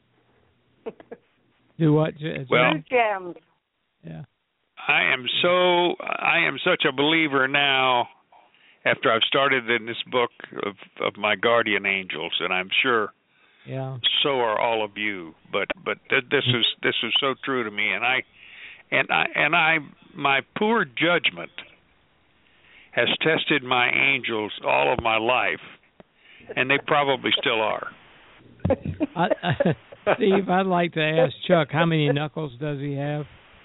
Do what? Well, gems. Yeah. I am such a believer now, after I've started in this book of my guardian angels, and I'm sure so are all of you. But this is so true to me, and I my poor judgment has tested my angels all of my life, and they probably still are. Steve, I'd like to ask Chuck, how many knuckles does he have?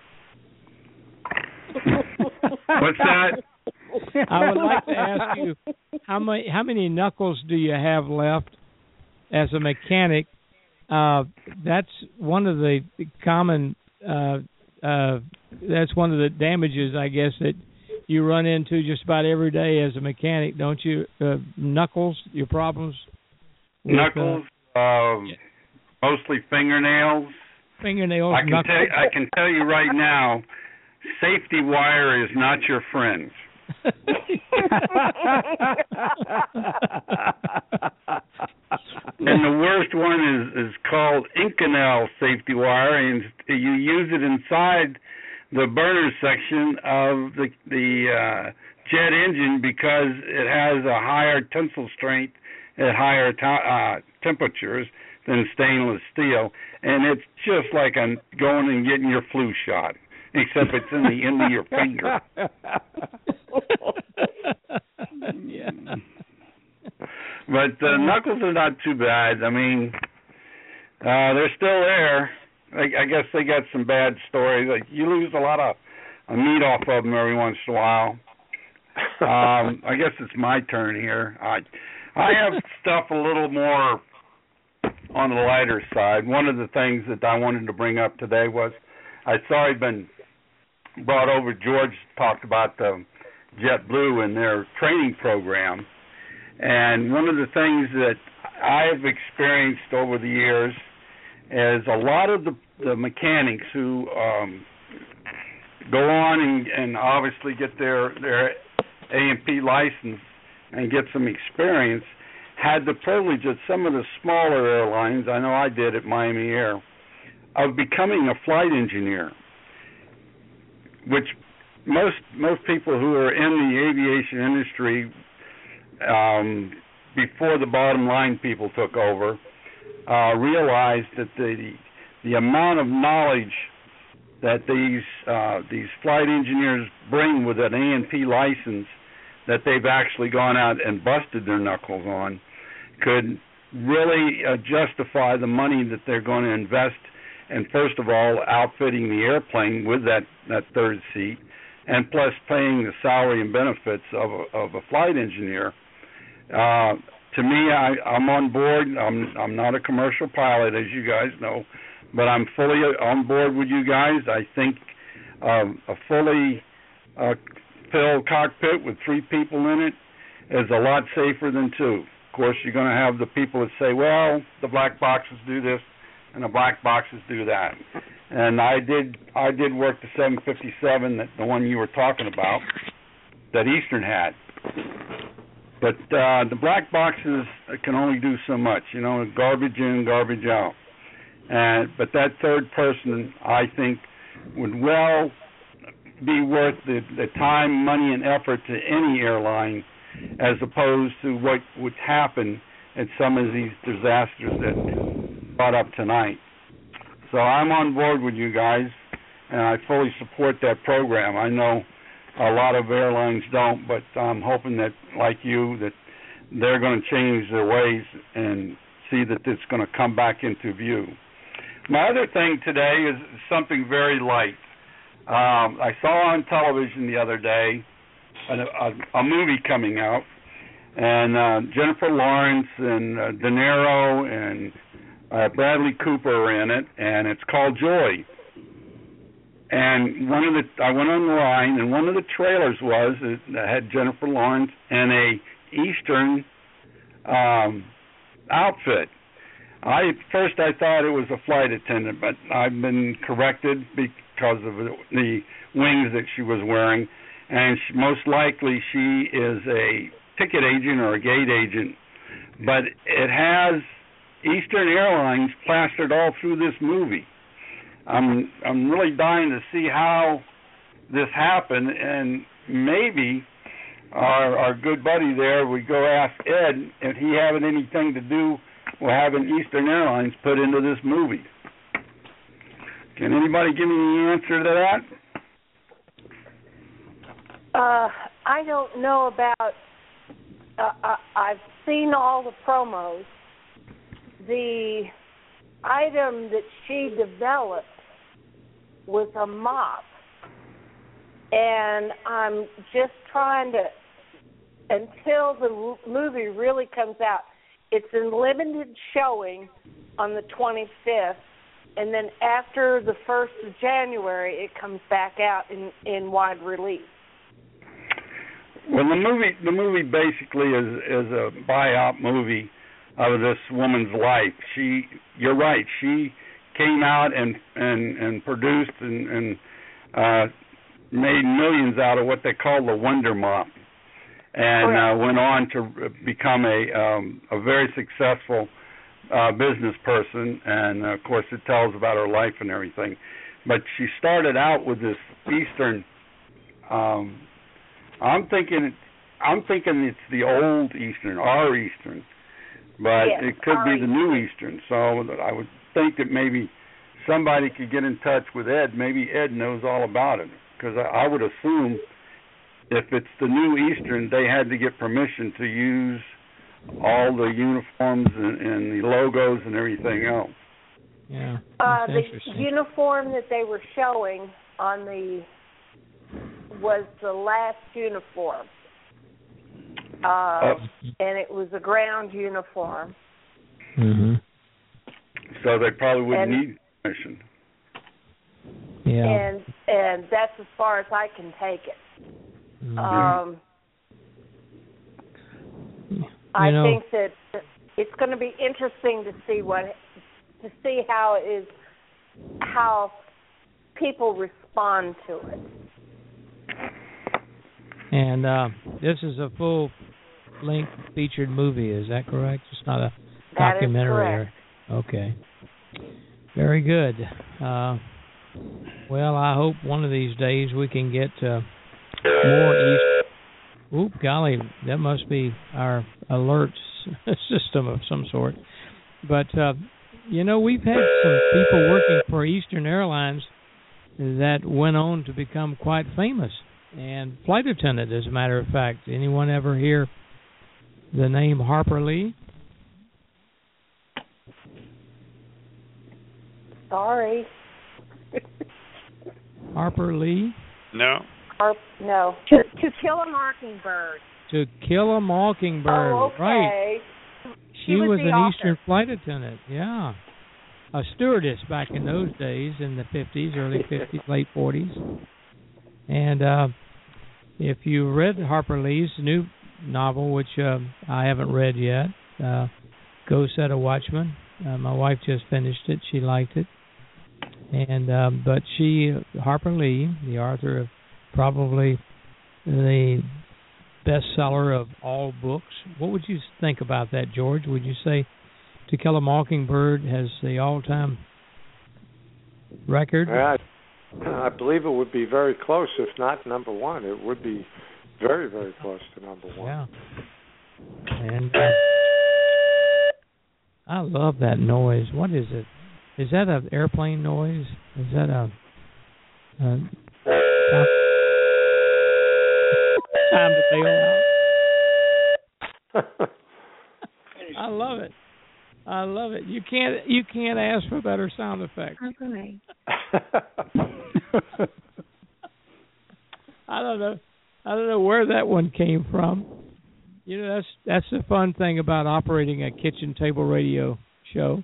What's that? I would like to ask you, how many knuckles do you have left as a mechanic? That's one of the common. That's one of the damages, I guess, that you run into just about every day as a mechanic, don't you? Knuckles, your problems. Knuckles, mostly fingernails. Fingernails. I can tell you right now, safety wire is not your friend. And the worst one is called Inconel safety wire, and you use it inside the burner section of the jet engine because it has a higher tensile strength at higher temperatures than stainless steel, and it's just like going and getting your flu shot, except it's in the end of your finger. Yeah. But knuckles are not too bad. I mean, they're still there. I guess they got some bad stories. Like you lose a lot of meat off of them every once in a while. I guess it's my turn here. I have stuff a little more on the lighter side. One of the things that I wanted to bring up today was I saw he'd been brought over. George talked about the JetBlue and their training program. And one of the things that I have experienced over the years is a lot of the mechanics who go on and obviously get their A&P license and get some experience had the privilege at some of the smaller airlines, I know I did at Miami Air, of becoming a flight engineer, which most people who are in the aviation industry before the bottom line people took over realized that the amount of knowledge that these flight engineers bring with an A&P license that they've actually gone out and busted their knuckles on could really justify the money that they're going to invest in, first of all, outfitting the airplane with that third seat, and plus paying the salary and benefits of a flight engineer. To me, I'm on board. I'm not a commercial pilot, as you guys know, but I'm fully on board with you guys. I think a fully filled cockpit with 3 people in it is a lot safer than 2. Of course, you're going to have the people that say, well, the black boxes do this and the black boxes do that. And I did work the 757, the one you were talking about, that Eastern had. But the black boxes can only do so much, garbage in, garbage out. But that third person, I think, would well be worth the time, money, and effort to any airline, as opposed to what would happen at some of these disasters that brought up tonight. So I'm on board with you guys, and I fully support that program. I know a lot of airlines don't, but I'm hoping that, like you, that they're going to change their ways and see that it's going to come back into view. My other thing today is something very light. I saw on television the other day a movie coming out, and Jennifer Lawrence and De Niro and Bradley Cooper are in it, and it's called Joy. And I went online, and one of the trailers that had Jennifer Lawrence in a Eastern outfit. First I thought it was a flight attendant, but I've been corrected because of the wings that she was wearing, and most likely she is a ticket agent or a gate agent. But it has Eastern Airlines plastered all through this movie. I'm really dying to see how this happened, and maybe our good buddy there would go ask Ed if he had anything to do with having Eastern Airlines put into this movie. Can anybody give me the answer to that? I don't know about. I've seen all the promos. The item that she developed was a mop, and I'm just trying to, until the movie really comes out. It's in limited showing on the 25th, and then after the 1st of January, it comes back out in wide release. Well, the movie basically is a biop movie of this woman's life. You're right. She came out and produced and made millions out of what they call the Wonder Mop, and went on to become a very successful business person. And of course, it tells about her life and everything. But she started out with this Eastern. I'm thinking it's the old Eastern, our Eastern, but yes, it could be the new Eastern. So I would think that maybe somebody could get in touch with Ed. Maybe Ed knows all about it, because I would assume if it's the new Eastern, they had to get permission to use all the uniforms and the logos and everything else. Yeah, the uniform that they were showing on was the last uniform, and it was a ground uniform. Mm-hmm. So they probably wouldn't need permission. Yeah. And that's as far as I can take it. Mm-hmm. I think that it's going to be interesting to see how people respond to it. And this is a full-length featured movie, is that correct? It's not a documentary. That is correct. Okay. Very good. Well, I hope one of these days we can get more East. Oop, golly, that must be our alert system of some sort. But, we've had some people working for Eastern Airlines that went on to become quite famous. And flight attendant, as a matter of fact. Anyone ever hear the name Harper Lee? Sorry. Harper Lee? No. No. To Kill a Mockingbird. To Kill a Mockingbird. Oh, okay. Right. She was an author. Eastern flight attendant, yeah. A stewardess back in those days, in the 50s, early 50s, late 40s. And if you read Harper Lee's new novel, which I haven't read yet, Go Set a Watchman. My wife just finished it. She liked it. And but Harper Lee, the author of probably the bestseller of all books. What would you think about that, George? Would you say To Kill a Mockingbird has the all-time record? I believe it would be very close, if not number one. It would be very, very close to number one. Yeah. And I love that noise. What is it? Is that an airplane noise? Is that a time to bail out? I love it. I love it. You can't ask for better sound effects. Okay. I don't know where that one came from. That's the fun thing about operating a kitchen table radio show.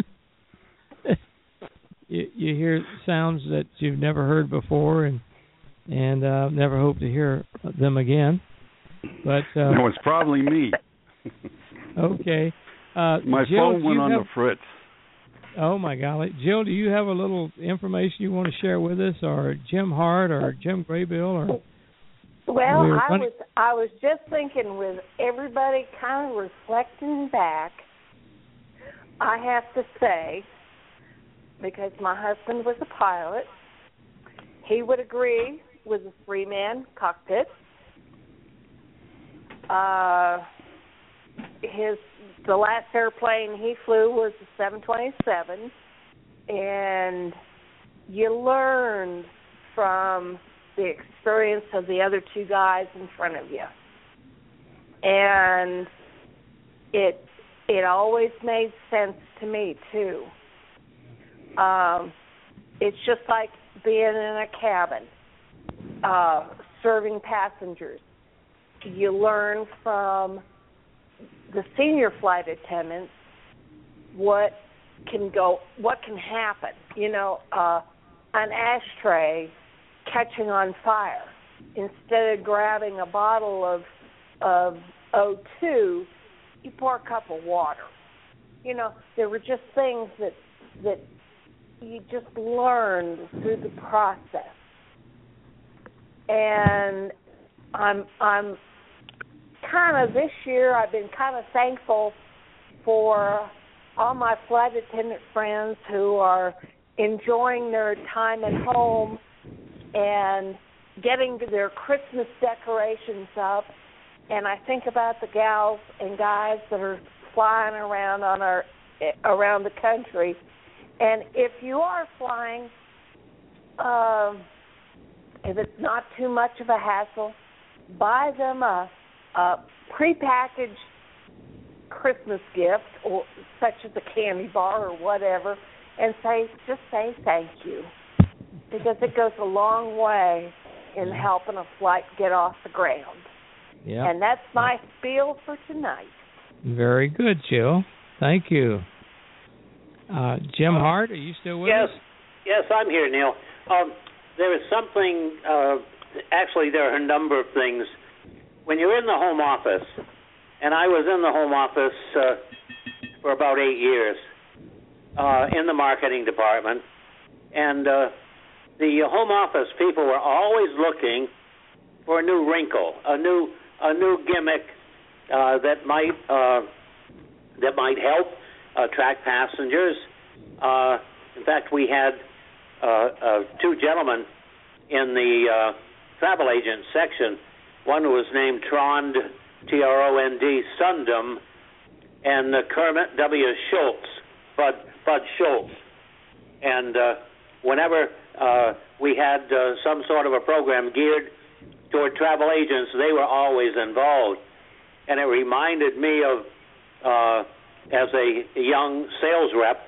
You hear sounds that you've never heard before, and never hope to hear them again. But no, it's probably me. Okay. My Jill, phone went on the fritz. Oh my golly, Jill, do you have a little information you want to share with us, or Jim Hart, or Jim Graybill, or? Well, I was just thinking, with everybody kind of reflecting back, I have to say, because my husband was a pilot, he would agree with a 3-man cockpit. The last airplane he flew was the 727, and you learned from the experience of the other two guys in front of you. And it always made sense to me, too. It's just like being in a cabin, serving passengers. You learn from the senior flight attendants what can happen. You know, an ashtray catching on fire. Instead of grabbing a bottle of O2, you pour a cup of water. You know, there were just things that you just learned through the process. And I'm kind of, this year I've been kind of thankful for all my flight attendant friends who are enjoying their time at home and getting their Christmas decorations up. And I think about the gals and guys that are flying around around the country. And if you are flying, if it's not too much of a hassle, buy them a prepackaged Christmas gift, or such as a candy bar or whatever, and just say thank you, because it goes a long way in helping a flight get off the ground. Yeah. And that's my spiel for tonight. Very good, Jill. Thank you. Jim Hart, are you still with us? Yes, I'm here, Neil. There is something, actually there are a number of things. When you're in the home office, and I was in the home office for about 8 years in the marketing department, and the home office people were always looking for a new wrinkle, a new gimmick that might help attract passengers. In fact, we had two gentlemen in the travel agent section. One was named Trond, T-R-O-N-D, Sundum, and Kermit W. Schultz, Bud Schultz. And whenever we had some sort of a program geared toward travel agents, they were always involved. And it reminded me of, as a young sales rep,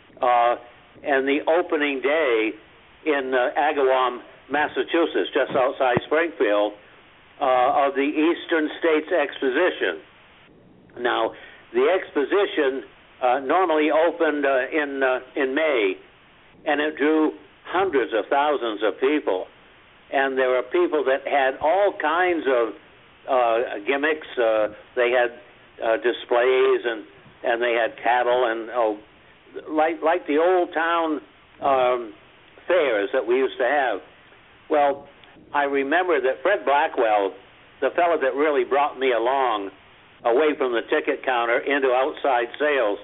and the opening day in Agawam, Massachusetts, just outside Springfield, of the Eastern States Exposition. Now, the exposition normally opened in May, and it drew hundreds of thousands of people. And there were people that had all kinds of gimmicks. They had displays, and they had cattle, and like the old town fairs that we used to have. Well, I remember that Fred Blackwell, the fellow that really brought me along away from the ticket counter into outside sales,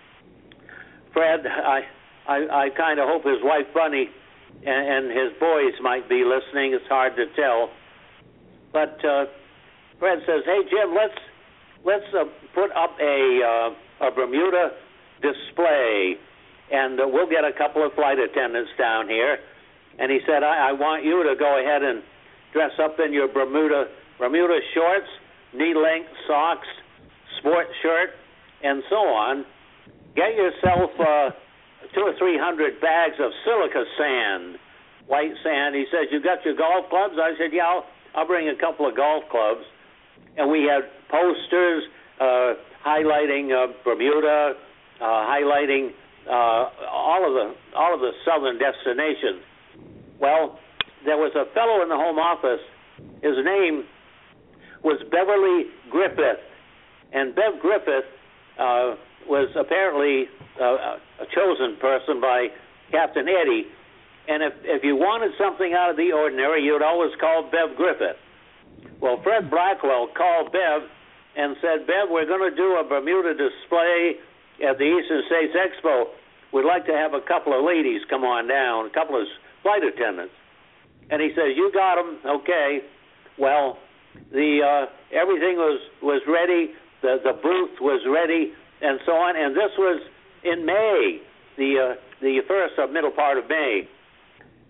Fred, I kind of hope his wife Bunny and his boys might be listening. It's hard to tell. But Fred says, "Hey, Jim, let's put up a Bermuda display, and we'll get a couple of flight attendants down here." And he said, I want you to go ahead and dress up in your Bermuda shorts, knee-length socks, sport shirt, and so on. Get yourself 200 or 300 bags of silica sand, white sand. He says, "You got your golf clubs?" I said, "Yeah, I'll bring a couple of golf clubs." And we had posters highlighting Bermuda, highlighting all of the southern destinations. Well, there was a fellow in the home office. His name was Beverly Griffith, and Bev Griffith was apparently a chosen person by Captain Eddie. And if you wanted something out of the ordinary, you'd always call Bev Griffith. Well, Fred Blackwell called Bev and said, "Bev, we're going to do a Bermuda display at the Eastern States Expo. We'd like to have a couple of ladies come on down, a couple of flight attendants." And he says, "You got them, okay." Well, everything was ready. The booth was ready, and so on. And this was in May, the first or middle part of May.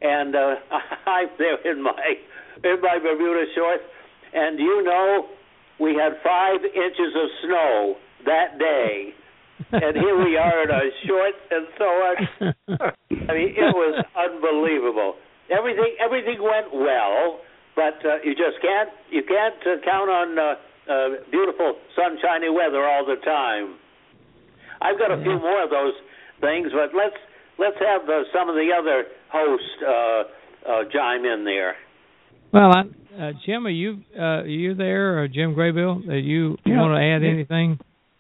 and I'm there in my Bermuda shorts, and we had 5 inches of snow that day, and here we are in our shorts and so on. I mean, it was unbelievable. Everything went well, but you can't count on beautiful sunshiny weather all the time. I've got a few more of those things, but let's have some of the other hosts chime in there. Well, Jim, are you there, or Jim Graybill? You want to add anything?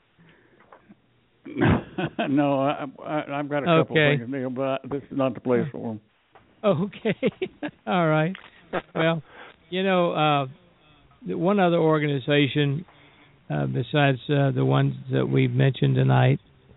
No, I've got a couple of things, Neil, but this is not the place for them. Okay, all right. Well, one other organization besides the ones that we've mentioned tonight,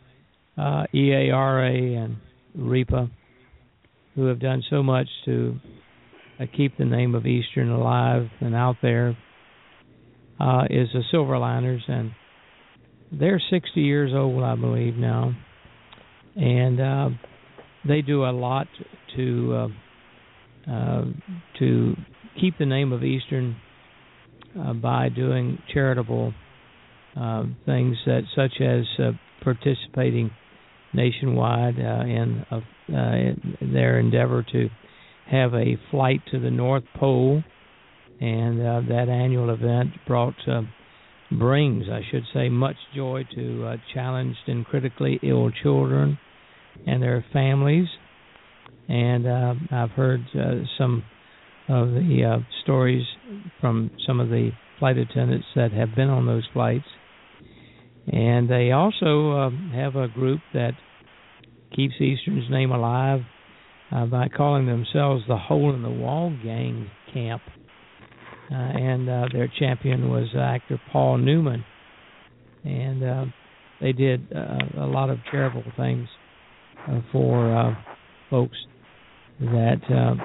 EARA and REPA, who have done so much to keep the name of Eastern alive and out there, is the Silverliners, and they're 60 years old, I believe, now, and they do a lot to keep the name of Eastern by doing charitable things such as participating nationwide in their endeavor to have a flight to the North Pole, and that annual event brings much joy to challenged and critically ill children and their families. And I've heard some of the stories from some of the flight attendants that have been on those flights. And they also have a group that keeps Eastern's name alive by calling themselves the Hole in the Wall Gang Camp. And their champion was actor Paul Newman. And they did a lot of charitable things for folks that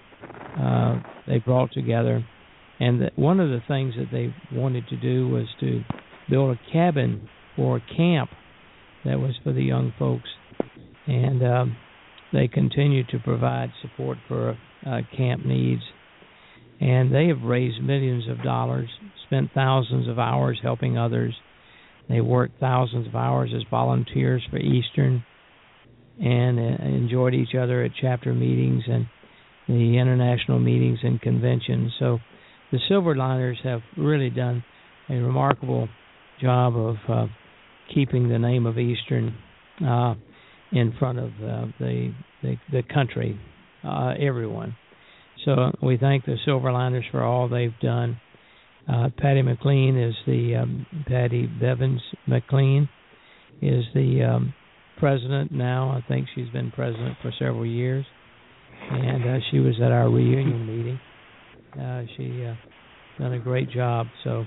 they brought together. And one of the things that they wanted to do was to build a cabin or a camp that was for the young folks. And they continue to provide support for camp needs. And they have raised millions of dollars, spent thousands of hours helping others. They worked thousands of hours as volunteers for Eastern, and enjoyed each other at chapter meetings and the international meetings and conventions. So the Silverliners have really done a remarkable job of keeping the name of Eastern in front of the country, everyone. So we thank the Silverliners for all they've done. Patty McLean is Patty Bevins McLean is the president now. I think she's been president for several years, and she was at our reunion meeting. She done a great job. So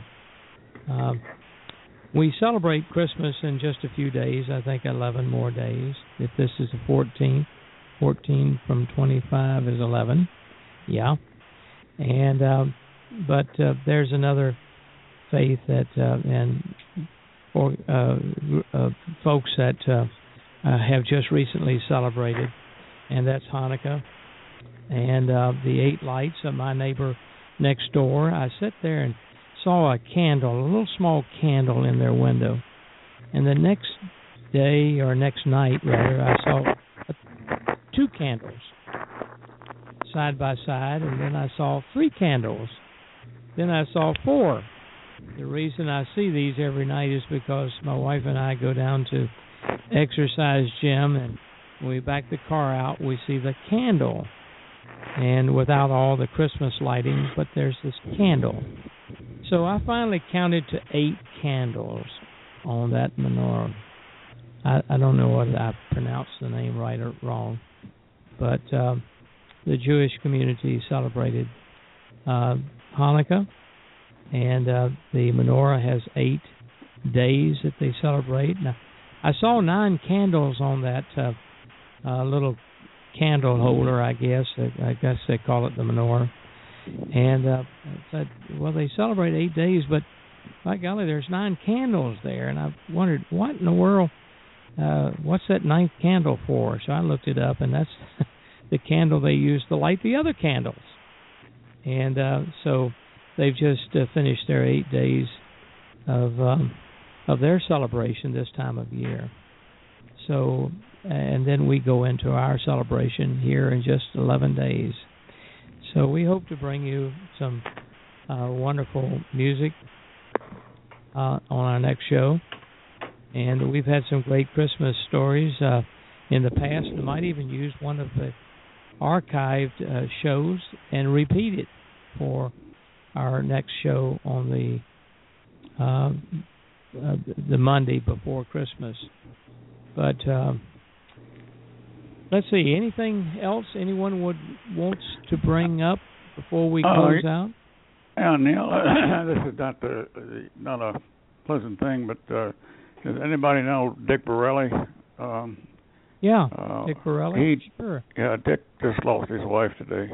we celebrate Christmas in just a few days. I think 11 more days. If this is the 14th, 14 from 25 is 11. Yeah, and but there's another faith that folks that have just recently celebrated, and that's Hanukkah. And the 8 lights of my neighbor next door, I sat there and saw a candle, a little small candle in their window. And the next day, or next night rather, I saw 2 candles side by side, and then I saw 3 candles. Then I saw 4. The reason I see these every night is because my wife and I go down to exercise gym, and when we back the car out, we see the candle. And without all the Christmas lighting, but there's this candle. So I finally counted to 8 candles on that menorah. I don't know whether I pronounced the name right or wrong, but the Jewish community celebrated Hanukkah, and the menorah has 8 days that they celebrate. Now, I saw 9 candles on that little candle holder, I guess they call it the menorah. And I said, well, they celebrate 8 days, but by golly, there's 9 candles there. And I wondered, what in the world, what's that 9th candle for? So I looked it up, and the candle they use to light the other candles. And so they've just finished their 8 days of their celebration this time of year. So, and then we go into our celebration here in just 11 days. So we hope to bring you some wonderful music on our next show. And we've had some great Christmas stories in the past. We might even use one of the archived shows and repeat it for our next show on the Monday before Christmas. But let's see, anything else anyone wants to bring up before we close out? Yeah, Neil, this is not a pleasant thing, but does anybody know Dick Borelli? Dick Borelli? Sure. Yeah, Dick just lost his wife today.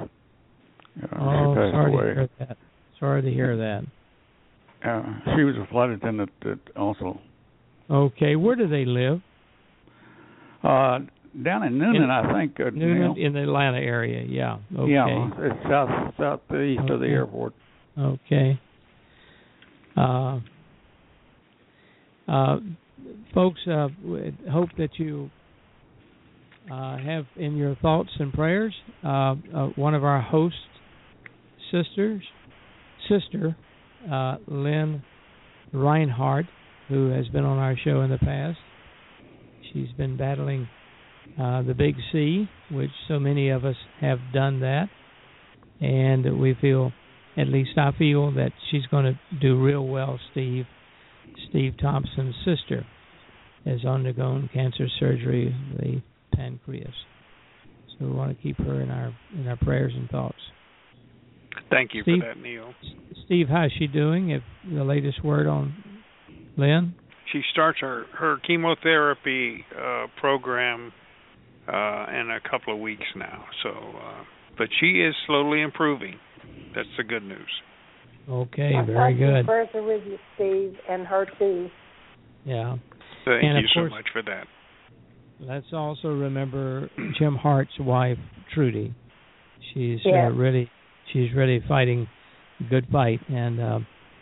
Sorry to hear that. She was a flight attendant also. Okay, where do they live? Down in Noonan, I think. Noonan, in the Atlanta area, yeah. Okay. Yeah, it's southeast of the airport. Okay. Folks, hope that you have in your thoughts and prayers one of our host sister, Lynn Reinhardt, who has been on our show in the past. She's been battling the big C, which so many of us have done that. And we feel, at least I feel, that she's going to do real well. Steve Thompson's sister has undergone cancer surgery of the pancreas. So we want to keep her in our prayers and thoughts. Thank you for that, Neil. Steve, how's she doing? If the latest word on Lynn? She starts her chemotherapy program in a couple of weeks now. So, but she is slowly improving. That's the good news. Okay, very good. Prayers are with you, Steve, and her too. Yeah. Thank you so much for that. Let's also remember Jim Hart's wife, Trudy. She's really fighting a good fight. And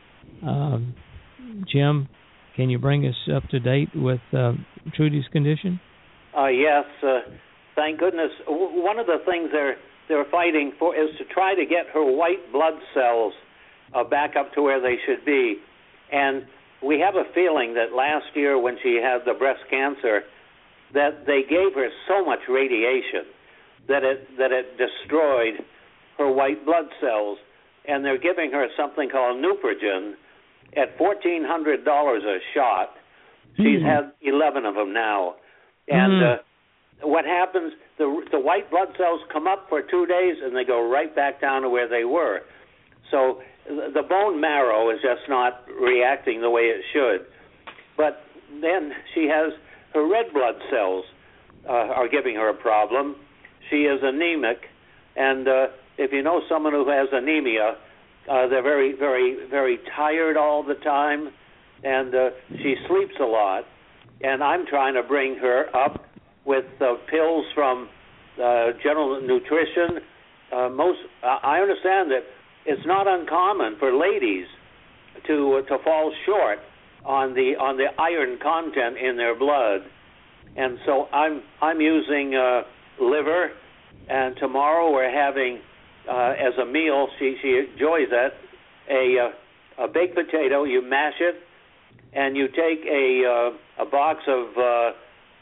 Jim, can you bring us up to date with Trudy's condition? Yes. Thank goodness. One of the things they're fighting for is to try to get her white blood cells back up to where they should be. And we have a feeling that last year when she had the breast cancer, that they gave her so much radiation that it destroyed her white blood cells. And they're giving her something called Neupogen at $1,400 a shot. She's had 11 of them now. And what happens, the white blood cells come up for 2 days and they go right back down to where they were. So the bone marrow is just not reacting the way it should. But then she has her red blood cells are giving her a problem. She is anemic, and if you know someone who has anemia, they're very, very, very tired all the time, and she sleeps a lot. And I'm trying to bring her up with pills from General Nutrition. I understand that it's not uncommon for ladies to fall short on the iron content in their blood, and so I'm using liver, and tomorrow we're having as a meal. She enjoys that, a baked potato. You mash it, and you take a box of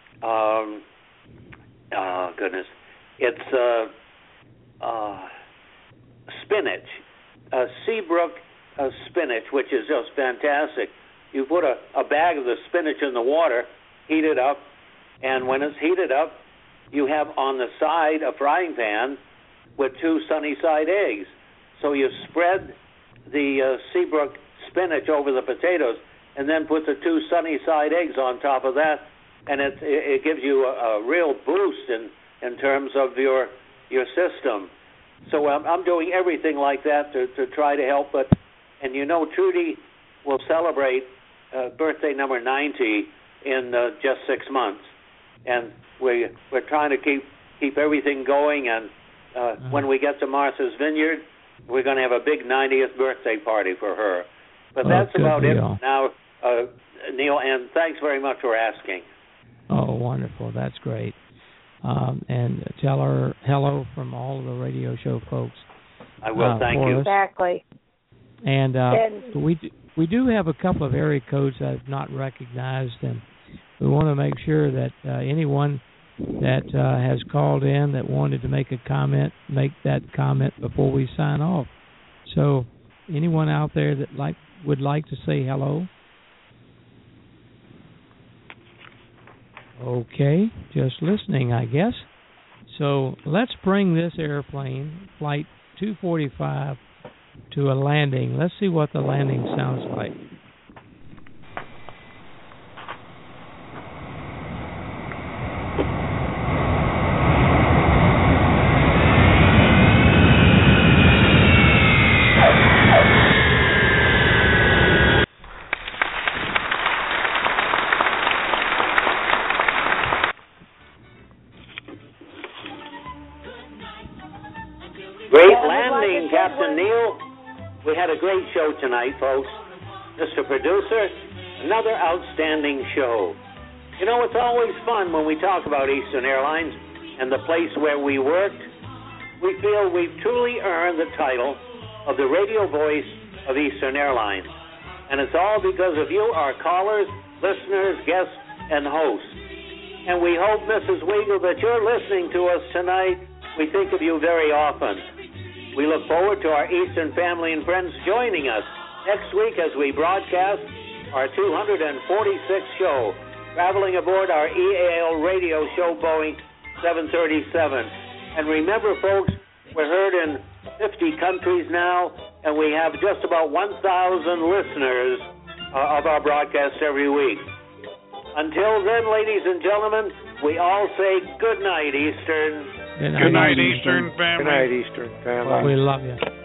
it's spinach, Seabrook spinach, which is just fantastic. You put a bag of the spinach in the water, heat it up, and when it's heated up, you have on the side a frying pan with 2 sunny side eggs. So you spread the Seabrook spinach over the potatoes and then put the 2 sunny side eggs on top of that, and it gives you a real boost in terms of your system. So I'm doing everything like that to try to help it. And you know, Trudy will celebrate birthday number 90 in just 6 months, and we're trying to keep keep everything going. And when we get to Martha's Vineyard, we're going to have a big 90th birthday party for her. But that's about it now, Neil, and thanks very much for asking. Oh, wonderful. That's great. And tell her hello from all of the radio show folks. I will, thank you. Exactly. And we do have a couple of area codes that I've not recognized, and we want to make sure that anyone that has called in that wanted to make a comment, make that comment before we sign off. So anyone out there that would like to say hello? Okay, just listening, I guess. So let's bring this airplane, Flight 245, to a landing. Let's see what the landing sounds like. Great landing, Captain Neil. We had a great show tonight, folks. Mr. Producer, another outstanding show. You know, it's always fun when we talk about Eastern Airlines and the place where we worked. We feel we've truly earned the title of the radio voice of Eastern Airlines. And it's all because of you, our callers, listeners, guests, and hosts. And we hope, Mrs. Weigel, that you're listening to us tonight. We think of you very often. We look forward to our Eastern family and friends joining us next week as we broadcast our 246th show, traveling aboard our EAL radio show, Boeing 737. And remember, folks, we're heard in 50 countries now, and we have just about 1,000 listeners of our broadcast every week. Until then, ladies and gentlemen, we all say good night, Eastern. Good night, Eastern family. Good night, Eastern family. We love you.